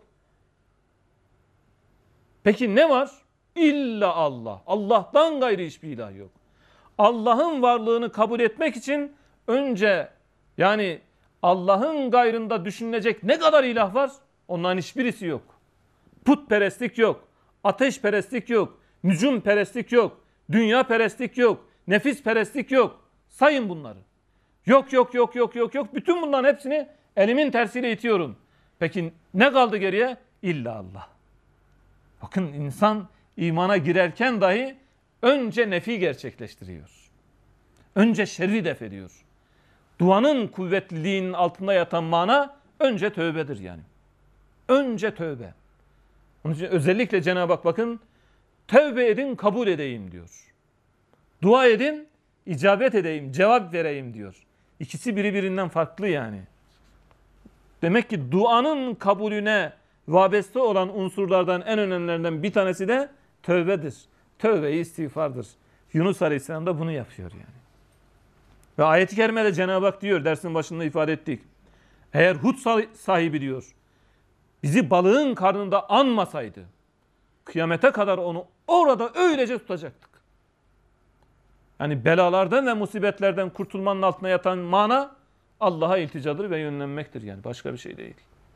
Peki ne var? İlla Allah. Allah'tan gayrı hiçbir ilah yok. Allah'ın varlığını kabul etmek için önce yani Allah'ın gayrında düşünülecek ne kadar ilah var? Onların hiçbirisi yok. Putperestlik yok. Ateşperestlik yok. Nücumperestlik yok. Dünyaperestlik yok. Nefisperestlik yok. Sayın bunları. Yok yok yok yok yok yok. Bütün bunların hepsini elimin tersiyle itiyorum. Peki ne kaldı geriye? İlla Allah. Bakın insan imana girerken dahi önce nefi gerçekleştiriyor. Önce şerri def ediyor. Duanın kuvvetliliğinin altında yatan mana önce tövbedir yani. Önce tövbe. Onun için özellikle Cenab-ı Hak bakın tövbe edin kabul edeyim diyor. Dua edin icabet edeyim, cevap vereyim diyor. İkisi birbirinden farklı yani. Demek ki duanın kabulüne vabeste olan unsurlardan en önemlilerinden bir tanesi de tövbedir. Tövbe-i istiğfardır. Yunus Aleyhisselam da bunu yapıyor yani. Ve ayet-i kerimede Cenab-ı Hak diyor, dersin başında ifade ettik. Eğer Hud sahibi diyor, bizi balığın karnında anmasaydı, kıyamete kadar onu orada öylece tutacaktık. Yani belalardan ve musibetlerden kurtulmanın altına yatan mana Allah'a ilticadır ve yönlenmektir yani. Başka bir şey değil.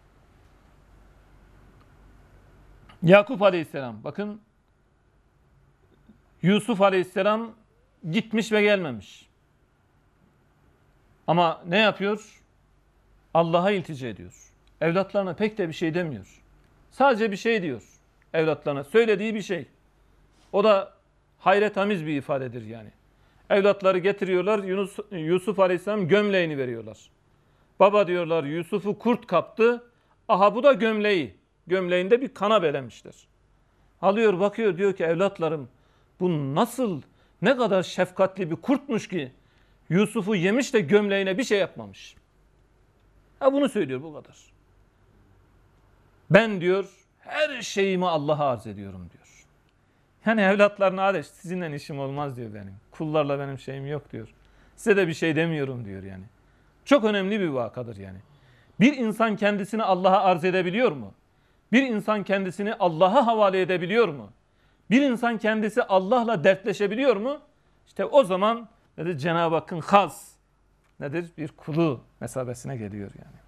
Yakup Aleyhisselam bakın Yusuf Aleyhisselam gitmiş ve gelmemiş. Ama ne yapıyor? Allah'a iltica ediyor. Evlatlarına pek de bir şey demiyor. Sadece bir şey diyor evlatlarına. Söylediği bir şey. O da hayretamiz bir ifadedir yani. Evlatları getiriyorlar. Yusuf Aleyhisselam gömleğini veriyorlar. Baba diyorlar Yusuf'u kurt kaptı. Aha bu da gömleği. Gömleğinde bir kana belemişler. Alıyor bakıyor diyor ki evlatlarım bu nasıl ne kadar şefkatli bir kurtmuş ki Yusuf'u yemiş de gömleğine bir şey yapmamış. Ha bunu söylüyor bu kadar. Ben diyor her şeyimi Allah'a arz ediyorum diyor. Yani evlatlarına ateş sizinle işim olmaz diyor benim. Kullarla benim şeyim yok diyor. Size de bir şey demiyorum diyor yani. Çok önemli bir vakadır yani. Bir insan kendisini Allah'a arz edebiliyor mu? Bir insan kendisini Allah'a havale edebiliyor mu? Bir insan kendisi Allah'la dertleşebiliyor mu? İşte o zaman nedir? Cenab-ı Hakk'ın has nedir? Bir kulu mesabesine geliyor yani.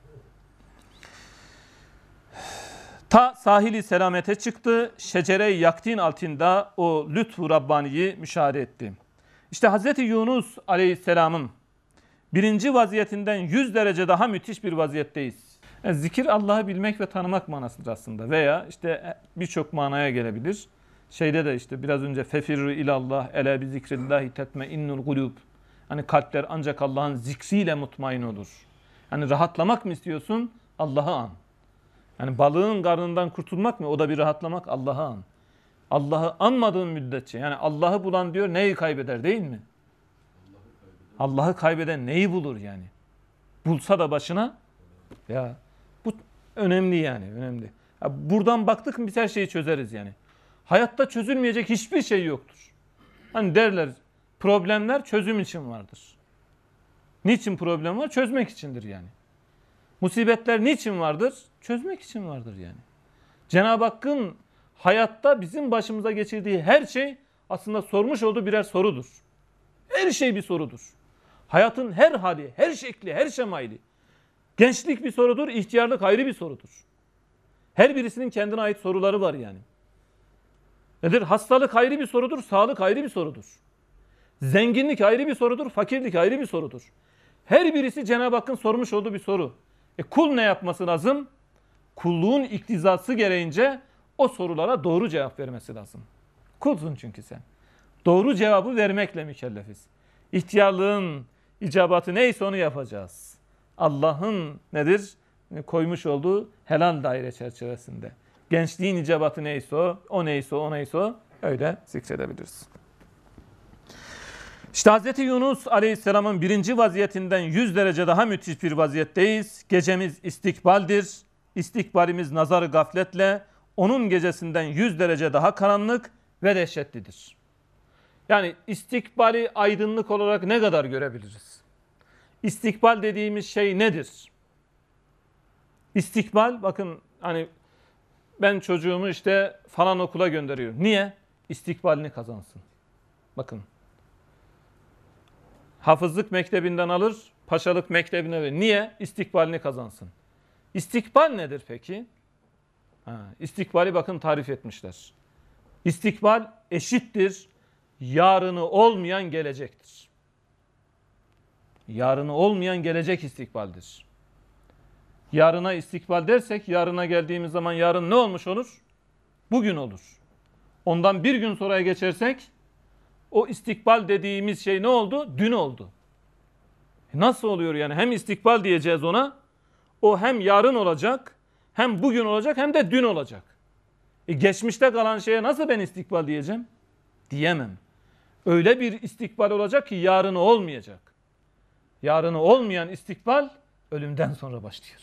Ta sahili selamete çıktı. Şecere-i yaktin altında o lütfu Rabbani'yi müşahede etti. İşte Hazreti Yunus Aleyhisselam'ın birinci vaziyetinden 100 derece daha müthiş bir vaziyetteyiz. Zikir Allah'ı bilmek ve tanımak manasıdır aslında. Veya işte birçok manaya gelebilir. Şeyde de işte biraz önce fefirru ilallah ele bi zikrillahi tetmeinnul kulub. Hani kalpler ancak Allah'ın zikriyle mutmain olur. Hani rahatlamak mı istiyorsun? Allah'ı an. Yani balığın karnından kurtulmak mı? O da bir rahatlamak. Allah'ı an. Allah'ı anmadığın müddetçe, yani Allah'ı bulan diyor neyi kaybeder değil mi? Allah'ı kaybeden neyi bulur yani? Bulsa da başına, ya bu önemli yani, önemli. Ya buradan baktık mı biz her şeyi çözeriz yani. Hayatta çözülmeyecek hiçbir şey yoktur. Hani derler, problemler çözüm için vardır. Niçin problem var? Çözmek içindir yani. Musibetler niçin vardır? Çözmek için vardır yani. Cenab-ı Hakk'ın hayatta bizim başımıza geçirdiği her şey aslında sormuş olduğu birer sorudur. Her şey bir sorudur. Hayatın her hali, her şekli, her şemaili. Gençlik bir sorudur, ihtiyarlık ayrı bir sorudur. Her birisinin kendine ait soruları var yani. Nedir? Hastalık ayrı bir sorudur, sağlık ayrı bir sorudur. Zenginlik ayrı bir sorudur, fakirlik ayrı bir sorudur. Her birisi Cenab-ı Hakk'ın sormuş olduğu bir soru. Kul ne yapması lazım? Kulluğun iktizası gereğince o sorulara doğru cevap vermesi lazım. Kulsun çünkü sen. Doğru cevabı vermekle mükellefiz. İhtiyarlığın icabatı neyse onu yapacağız. Allah'ın nedir? Koymuş olduğu helal daire çerçevesinde. Gençliğin icabatı neyse o, o neyse o, o neyse o, öyle zikredebiliriz. İşte Hz. Yunus Aleyhisselam'ın birinci vaziyetinden 100 derece daha müthiş bir vaziyetteyiz. Gecemiz istikbaldir. İstikbalimiz nazarı gafletle onun gecesinden 100 derece daha karanlık ve dehşetlidir. Yani istikbali aydınlık olarak ne kadar görebiliriz? İstikbal dediğimiz şey nedir? İstikbal, bakın hani ben çocuğumu işte falan okula gönderiyorum. Niye? İstikbalini kazansın. Bakın. Hafızlık mektebinden alır, paşalık mektebine verir. Niye? İstikbalini kazansın. İstikbal nedir peki? İstikbali bakın tarif etmişler. İstikbal eşittir yarını olmayan gelecektir. Yarını olmayan gelecek istikbaldir. Yarına istikbal dersek, yarına geldiğimiz zaman yarın ne olmuş olur? Bugün olur. Ondan bir gün sonraya geçersek, o istikbal dediğimiz şey ne oldu? Dün oldu. Nasıl oluyor yani? Hem istikbal diyeceğiz ona, o hem yarın olacak, hem bugün olacak, hem de dün olacak. Geçmişte kalan şeye nasıl ben istikbal diyeceğim? Diyemem. Öyle bir istikbal olacak ki yarını olmayacak. Yarını olmayan istikbal ölümden sonra başlıyor.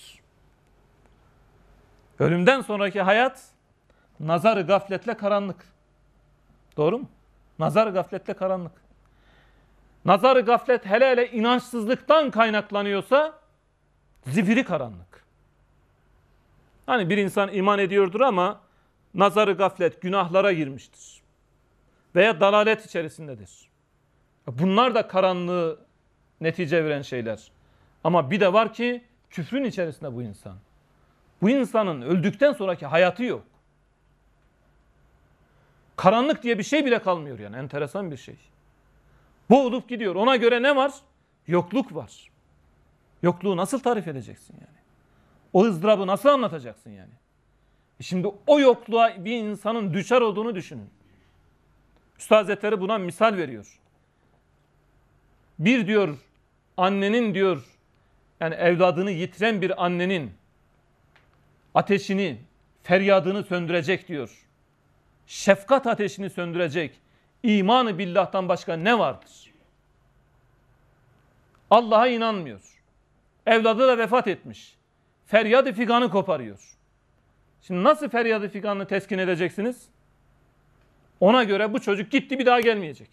Ölümden sonraki hayat nazar-ı gafletle karanlık. Doğru mu? Nazar-ı gafletle karanlık. Nazar-ı gaflet hele hele inançsızlıktan kaynaklanıyorsa zifiri karanlık. Hani bir insan iman ediyordur ama nazar-ı gaflet günahlara girmiştir. Veya dalalet içerisindedir. Bunlar da karanlığı netice veren şeyler. Ama bir de var ki küfrün içerisinde bu insan. Bu insanın öldükten sonraki hayatı yok. Karanlık diye bir şey bile kalmıyor yani. Enteresan bir şey. Boğulup gidiyor. Ona göre ne var? Yokluk var. Yokluğu nasıl tarif edeceksin yani? O ızdırabı nasıl anlatacaksın yani? Şimdi o yokluğa bir insanın düşer olduğunu düşünün. Üstad Hazretleri buna misal veriyor. Bir diyor annenin diyor, yani evladını yitiren bir annenin ateşini, feryadını söndürecek diyor. Şefkat ateşini söndürecek iman-ı billah'tan başka ne vardır? Allah'a inanmıyor. Evladı da vefat etmiş. Feryadı figanı koparıyor. Şimdi nasıl feryadı figanını teskin edeceksiniz? Ona göre bu çocuk gitti, bir daha gelmeyecek.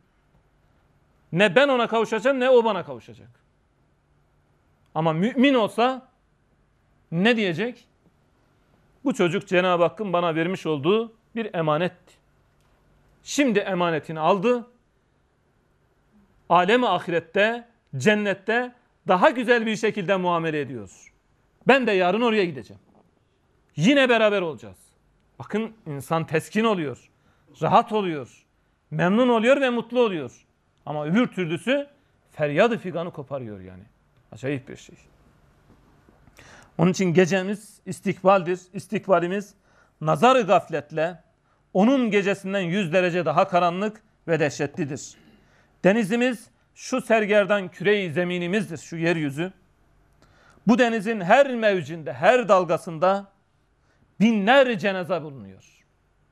Ne ben ona kavuşacağım, ne o bana kavuşacak. Ama mümin olsa ne diyecek? Bu çocuk Cenab-ı Hakk'ın bana vermiş olduğu bir emanetti. Şimdi emanetini aldı. Alem-i ahirette, cennette daha güzel bir şekilde muamele ediyoruz. Ben de yarın oraya gideceğim. Yine beraber olacağız. Bakın insan teskin oluyor, rahat oluyor, memnun oluyor ve mutlu oluyor. Ama öbür türlüsü feryadı figanı koparıyor yani. Acayip bir şey. Onun için gecemiz istikbaldir. İstikbalimiz nazar-ı gafletle onun gecesinden 100 derece daha karanlık ve dehşetlidir. Denizimiz şu sergerdan küre-i zeminimizdir, şu yeryüzü. Bu denizin her mevcinde, her dalgasında binlerce cenaze bulunuyor.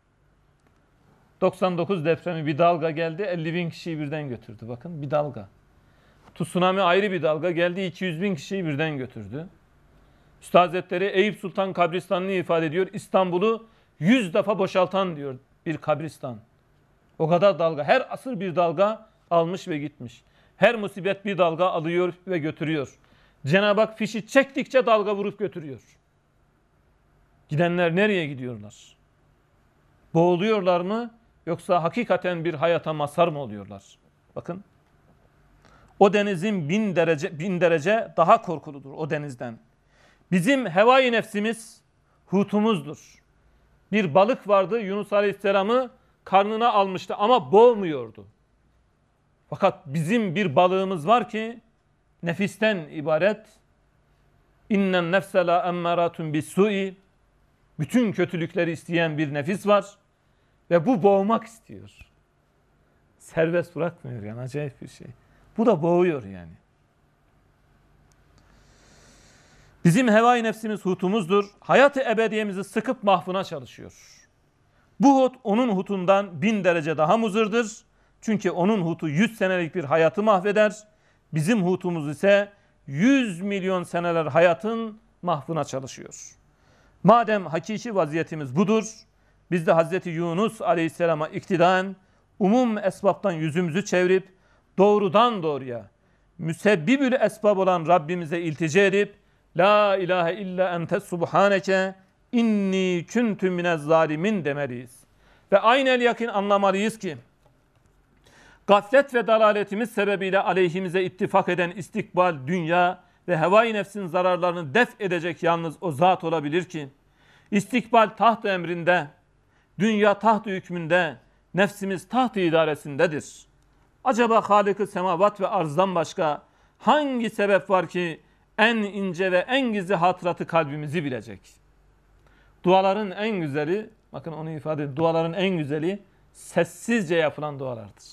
99 depremi bir dalga geldi, 50 bin kişiyi birden götürdü. Bakın bir dalga. Tsunami ayrı bir dalga geldi, 200 bin kişiyi birden götürdü. Üstad Hazretleri Eyüp Sultan kabristanını ifade ediyor. İstanbul'u 100 defa boşaltan diyor bir kabristan. O kadar dalga, her asır bir dalga almış ve gitmiş. Her musibet bir dalga alıyor ve götürüyor. Cenab-ı Hak fişi çektikçe dalga vurup götürüyor. Gidenler nereye gidiyorlar? Boğuluyorlar mı? Yoksa hakikaten bir hayata mazhar mı oluyorlar? Bakın. O denizin 1000 derece daha korkuludur o denizden. Bizim hevai nefsimiz hutumuzdur. Bir balık vardı, Yunus Aleyhisselam'ı karnına almıştı ama boğmuyordu. Fakat bizim bir balığımız var ki nefisten ibaret. İnnen nefse la emmâratun bis-su'i. Bütün kötülükleri isteyen bir nefis var ve bu boğmak istiyor. Serbest bırakmıyor yani, acayip bir şey. Bu da boğuyor yani. Bizim hevai nefsimiz hutumuzdur. Hayat-ı ebediyemizi sıkıp mahvına çalışıyor. Bu hut onun hutundan 1000 derece daha muzırdır. Çünkü onun hutu 100 senelik bir hayatı mahveder. Bizim hutumuz ise 100 milyon seneler hayatın mahvına çalışıyor. Madem hakiki vaziyetimiz budur, biz de Hazreti Yunus Aleyhisselam'a iktidaen umum esbaptan yüzümüzü çevirip doğrudan doğruya müsebbibül esbab olan Rabbimize iltica edip La ilahe illa ente subhaneke inni kuntu minez zalimin demeliyiz. Ve aynel yakin anlamalıyız ki gaflet ve dalaletimiz sebebiyle aleyhimize ittifak eden istikbal, dünya ve hevai nefsin zararlarını def edecek yalnız o zat olabilir ki istikbal taht emrinde, dünya taht hükmünde, nefsimiz taht idaresindedir. Acaba Halık-ı semavat ve arzdan başka hangi sebep var ki en ince ve en gizli hatıratı kalbimizi bilecek? Duaların en güzeli, bakın onu ifade edin, duaların en güzeli sessizce yapılan dualardır.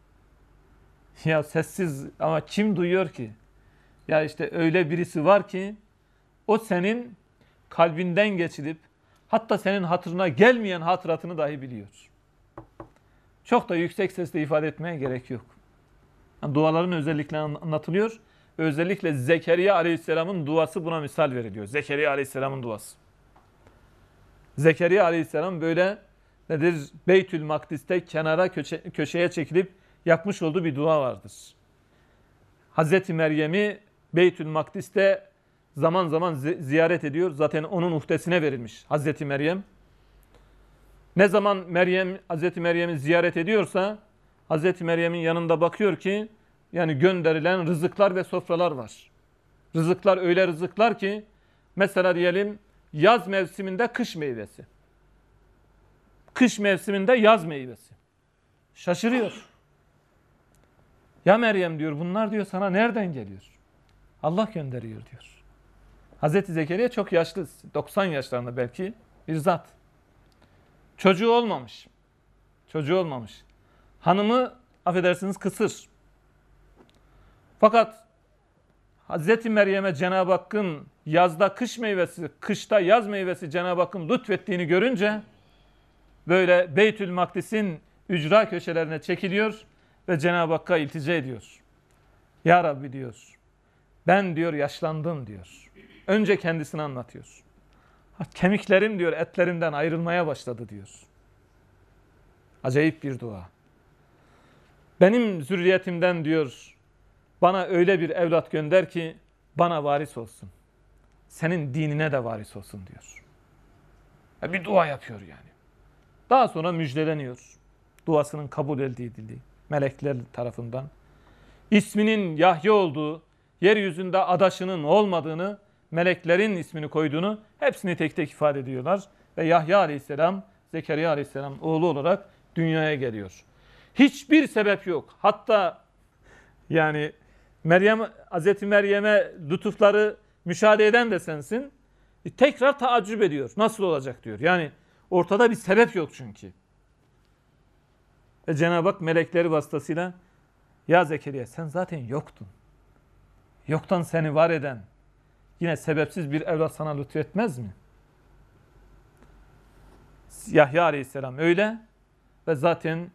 Ya sessiz ama kim duyuyor ki? Ya işte öyle birisi var ki o senin kalbinden geçirip hatta senin hatırına gelmeyen hatıratını dahi biliyor. Çok da yüksek sesle ifade etmeye gerek yok. Yani duaların özellikleri anlatılıyor. Özellikle Zekeriya Aleyhisselam'ın duası buna misal veriliyor. Zekeriya Aleyhisselam'ın duası. Zekeriya Aleyhisselam böyle Beytül Makdis'te kenara köşeye çekilip yapmış olduğu bir dua vardır. Hazreti Meryem'i Beytül Makdis'te zaman zaman ziyaret ediyor. Zaten onun uhdesine verilmiş Hazreti Meryem. Ne zaman Hazreti Meryem'i ziyaret ediyorsa Hazreti Meryem'in yanında bakıyor ki yani gönderilen rızıklar ve sofralar var. Rızıklar öyle rızıklar ki mesela diyelim yaz mevsiminde kış meyvesi. Kış mevsiminde yaz meyvesi. Şaşırıyor. Ya Meryem diyor bunlar diyor sana nereden geliyor? Allah gönderiyor diyor. Hazreti Zekeriya çok yaşlı, 90 yaşlarında belki bir zat. Çocuğu olmamış. Çocuğu olmamış. Hanımı affedersiniz kısır. Fakat Hazreti Meryem'e Cenab-ı Hakk'ın yazda kış meyvesi, kışta yaz meyvesi Cenab-ı Hakk'ın lütfettiğini görünce böyle Beytül Makdis'in ücra köşelerine çekiliyor ve Cenab-ı Hakk'a iltica ediyor. Ya Rabbi diyor, ben diyor yaşlandım diyor. Önce kendisini anlatıyor. Kemiklerim diyor etlerimden ayrılmaya başladı diyor. Acayip bir dua. Benim zürriyetimden diyor bana öyle bir evlat gönder ki bana varis olsun. Senin dinine de varis olsun diyor. Bir dua yapıyor yani. Daha sonra müjdeleniyor. Duasının kabul edildiği melekler tarafından. İsminin Yahya olduğu, yeryüzünde adaşının olmadığını, meleklerin ismini koyduğunu hepsini tek tek ifade ediyorlar. Ve Yahya Aleyhisselam, Zekeriya Aleyhisselam oğlu olarak dünyaya geliyor. Hiçbir sebep yok. Hatta yani Hazreti Meryem'e lütufları müşahede eden de sensin. Tekrar taaccüp ediyor. Nasıl olacak diyor. Yani ortada bir sebep yok çünkü. Ve Cenab-ı Hak melekleri vasıtasıyla ya Zekeriya sen zaten yoktun. Yoktan seni var eden yine sebepsiz bir evlat sana lütfetmez mi? Yahya Aleyhisselam öyle ve zaten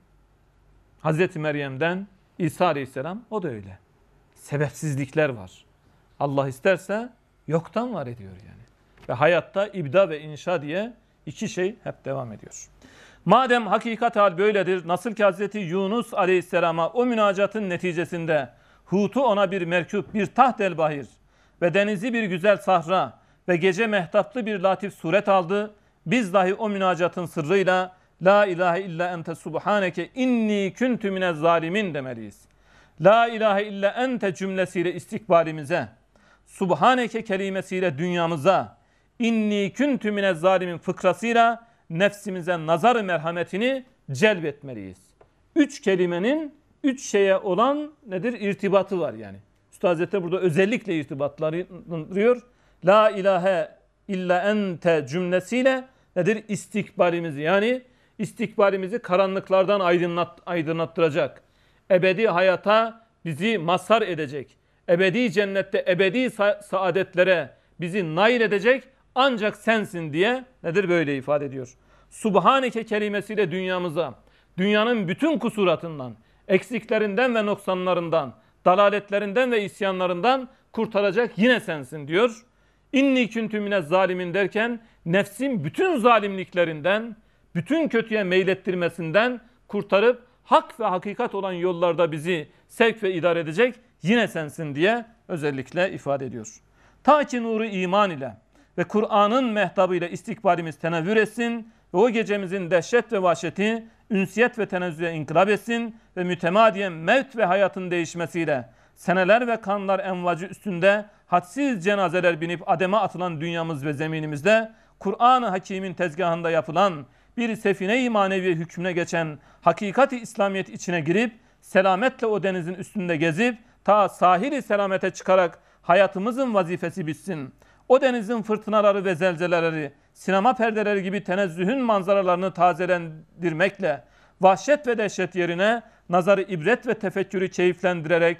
Hazreti Meryem'den İsa Aleyhisselam o da öyle. Sebepsizlikler var. Allah isterse yoktan var ediyor yani. Ve hayatta ibda ve inşa diye iki şey hep devam ediyor. Madem hakikat hal böyledir, nasıl ki Hazreti Yunus Aleyhisselam'a o münacatın neticesinde Hut'u ona bir merkûp, bir tahtel bahir ve denizi bir güzel sahra ve gece mehtaplı bir latif suret aldı. Biz dahi o münacatın sırrıyla La ilahe illa ente subhaneke inni kuntu minez zalimin demeliyiz. La ilahe illa ente cümlesiyle istikbalimize, Subhaneke kelimesiyle dünyamıza, inni kuntu minez zalimin fıkrasıyla nefsimize nazar merhametini celbetmeliyiz. Üç kelimenin üç şeye olan nedir? İrtibatı var yani. Üstad Hazretleri burada özellikle irtibatlandırıyor. La ilahe illa ente cümlesiyle nedir? İstikbalimizi yani istikbalimizi karanlıklardan aydınlattıracak. Ebedi hayata bizi mazhar edecek. Ebedi cennette ebedi saadetlere bizi nail edecek ancak sensin diye nedir böyle ifade ediyor. Subhaneke kelimesiyle dünyamıza, dünyanın bütün kusuratından, eksiklerinden ve noksanlarından, dalaletlerinden ve isyanlarından kurtaracak yine sensin diyor. İnni kuntu minez zalimin derken nefsin bütün zalimliklerinden, bütün kötüye meylettirmesinden kurtarıp hak ve hakikat olan yollarda bizi sevk ve idare edecek yine sensin diye özellikle ifade ediyor. Ta ki nuru iman ile ve Kur'an'ın mehtabıyla istikbalimiz tenevvür etsin ve o gecemizin dehşet ve vahşeti ünsiyet ve tenezzühe inkılap etsin ve mütemadiyen mevt ve hayatın değişmesiyle seneler ve kanlar envacı üstünde hadsiz cenazeler binip ademe atılan dünyamız ve zeminimizde Kur'an-ı Hakîm'in tezgahında yapılan bir sefine-i maneviye hükmüne geçen hakikat-i İslamiyet içine girip selametle o denizin üstünde gezip ta sahil-i selamete çıkarak hayatımızın vazifesi bitsin. O denizin fırtınaları ve zelzeleleri, sinema perdeleri gibi tenezzühün manzaralarını tazelendirmekle vahşet ve dehşet yerine nazarı ibret ve tefekkürü keyiflendirerek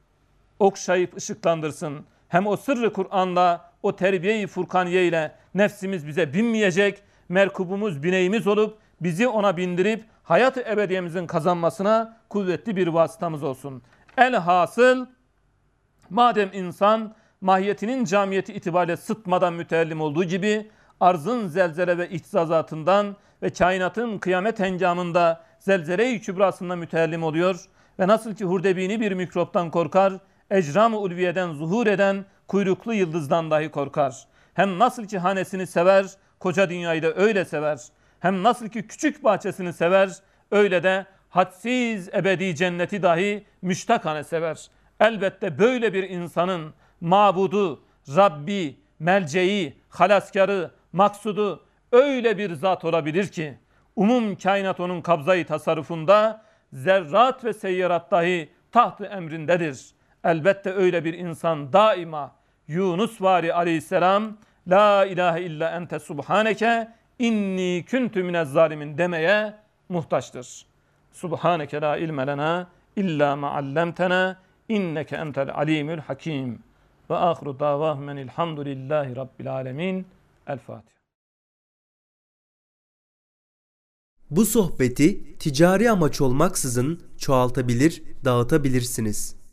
okşayıp ışıklandırsın. Hem o sırrı Kur'an'la, o terbiye-i Furkaniye ile nefsimiz bize binmeyecek, merkubumuz bineğimiz olup bizi ona bindirip hayat-ı ebediyemizin kazanmasına kuvvetli bir vasıtamız olsun. Elhasıl madem insan mahiyetinin camiyeti itibariyle sıtmadan müteellim olduğu gibi arzın zelzele ve ihtizazatından ve kainatın kıyamet hengamında zelzele-i kübrasında müteellim oluyor ve nasıl ki hurdebini bir mikroptan korkar, ecram-ı ulviyeden zuhur eden kuyruklu yıldızdan dahi korkar. Hem nasıl ki hanesini sever, koca dünyayı da öyle sever. Hem nasıl ki küçük bahçesini sever, öyle de hadsiz ebedi cenneti dahi müştakane sever. Elbette böyle bir insanın mabudu, Rabbi, melceği, halaskarı, maksudu öyle bir zat olabilir ki umum kainat onun kabzayı tasarrufunda, zerrat ve seyyarat dahi taht-ı emrindedir. Elbette öyle bir insan daima Yunus vari aleyhisselam La ilahe illa ente subhaneke inni kuntu minez zalimin demeye muhtaçtır. Subhaneke la ilme lena illa ma allamtena inneke entel alimul hakim. Ve ahiru davahum elhamdülillahi rabbil alemin. El Fatiha. Bu sohbeti ticari amaç olmaksızın çoğaltabilir, dağıtabilirsiniz.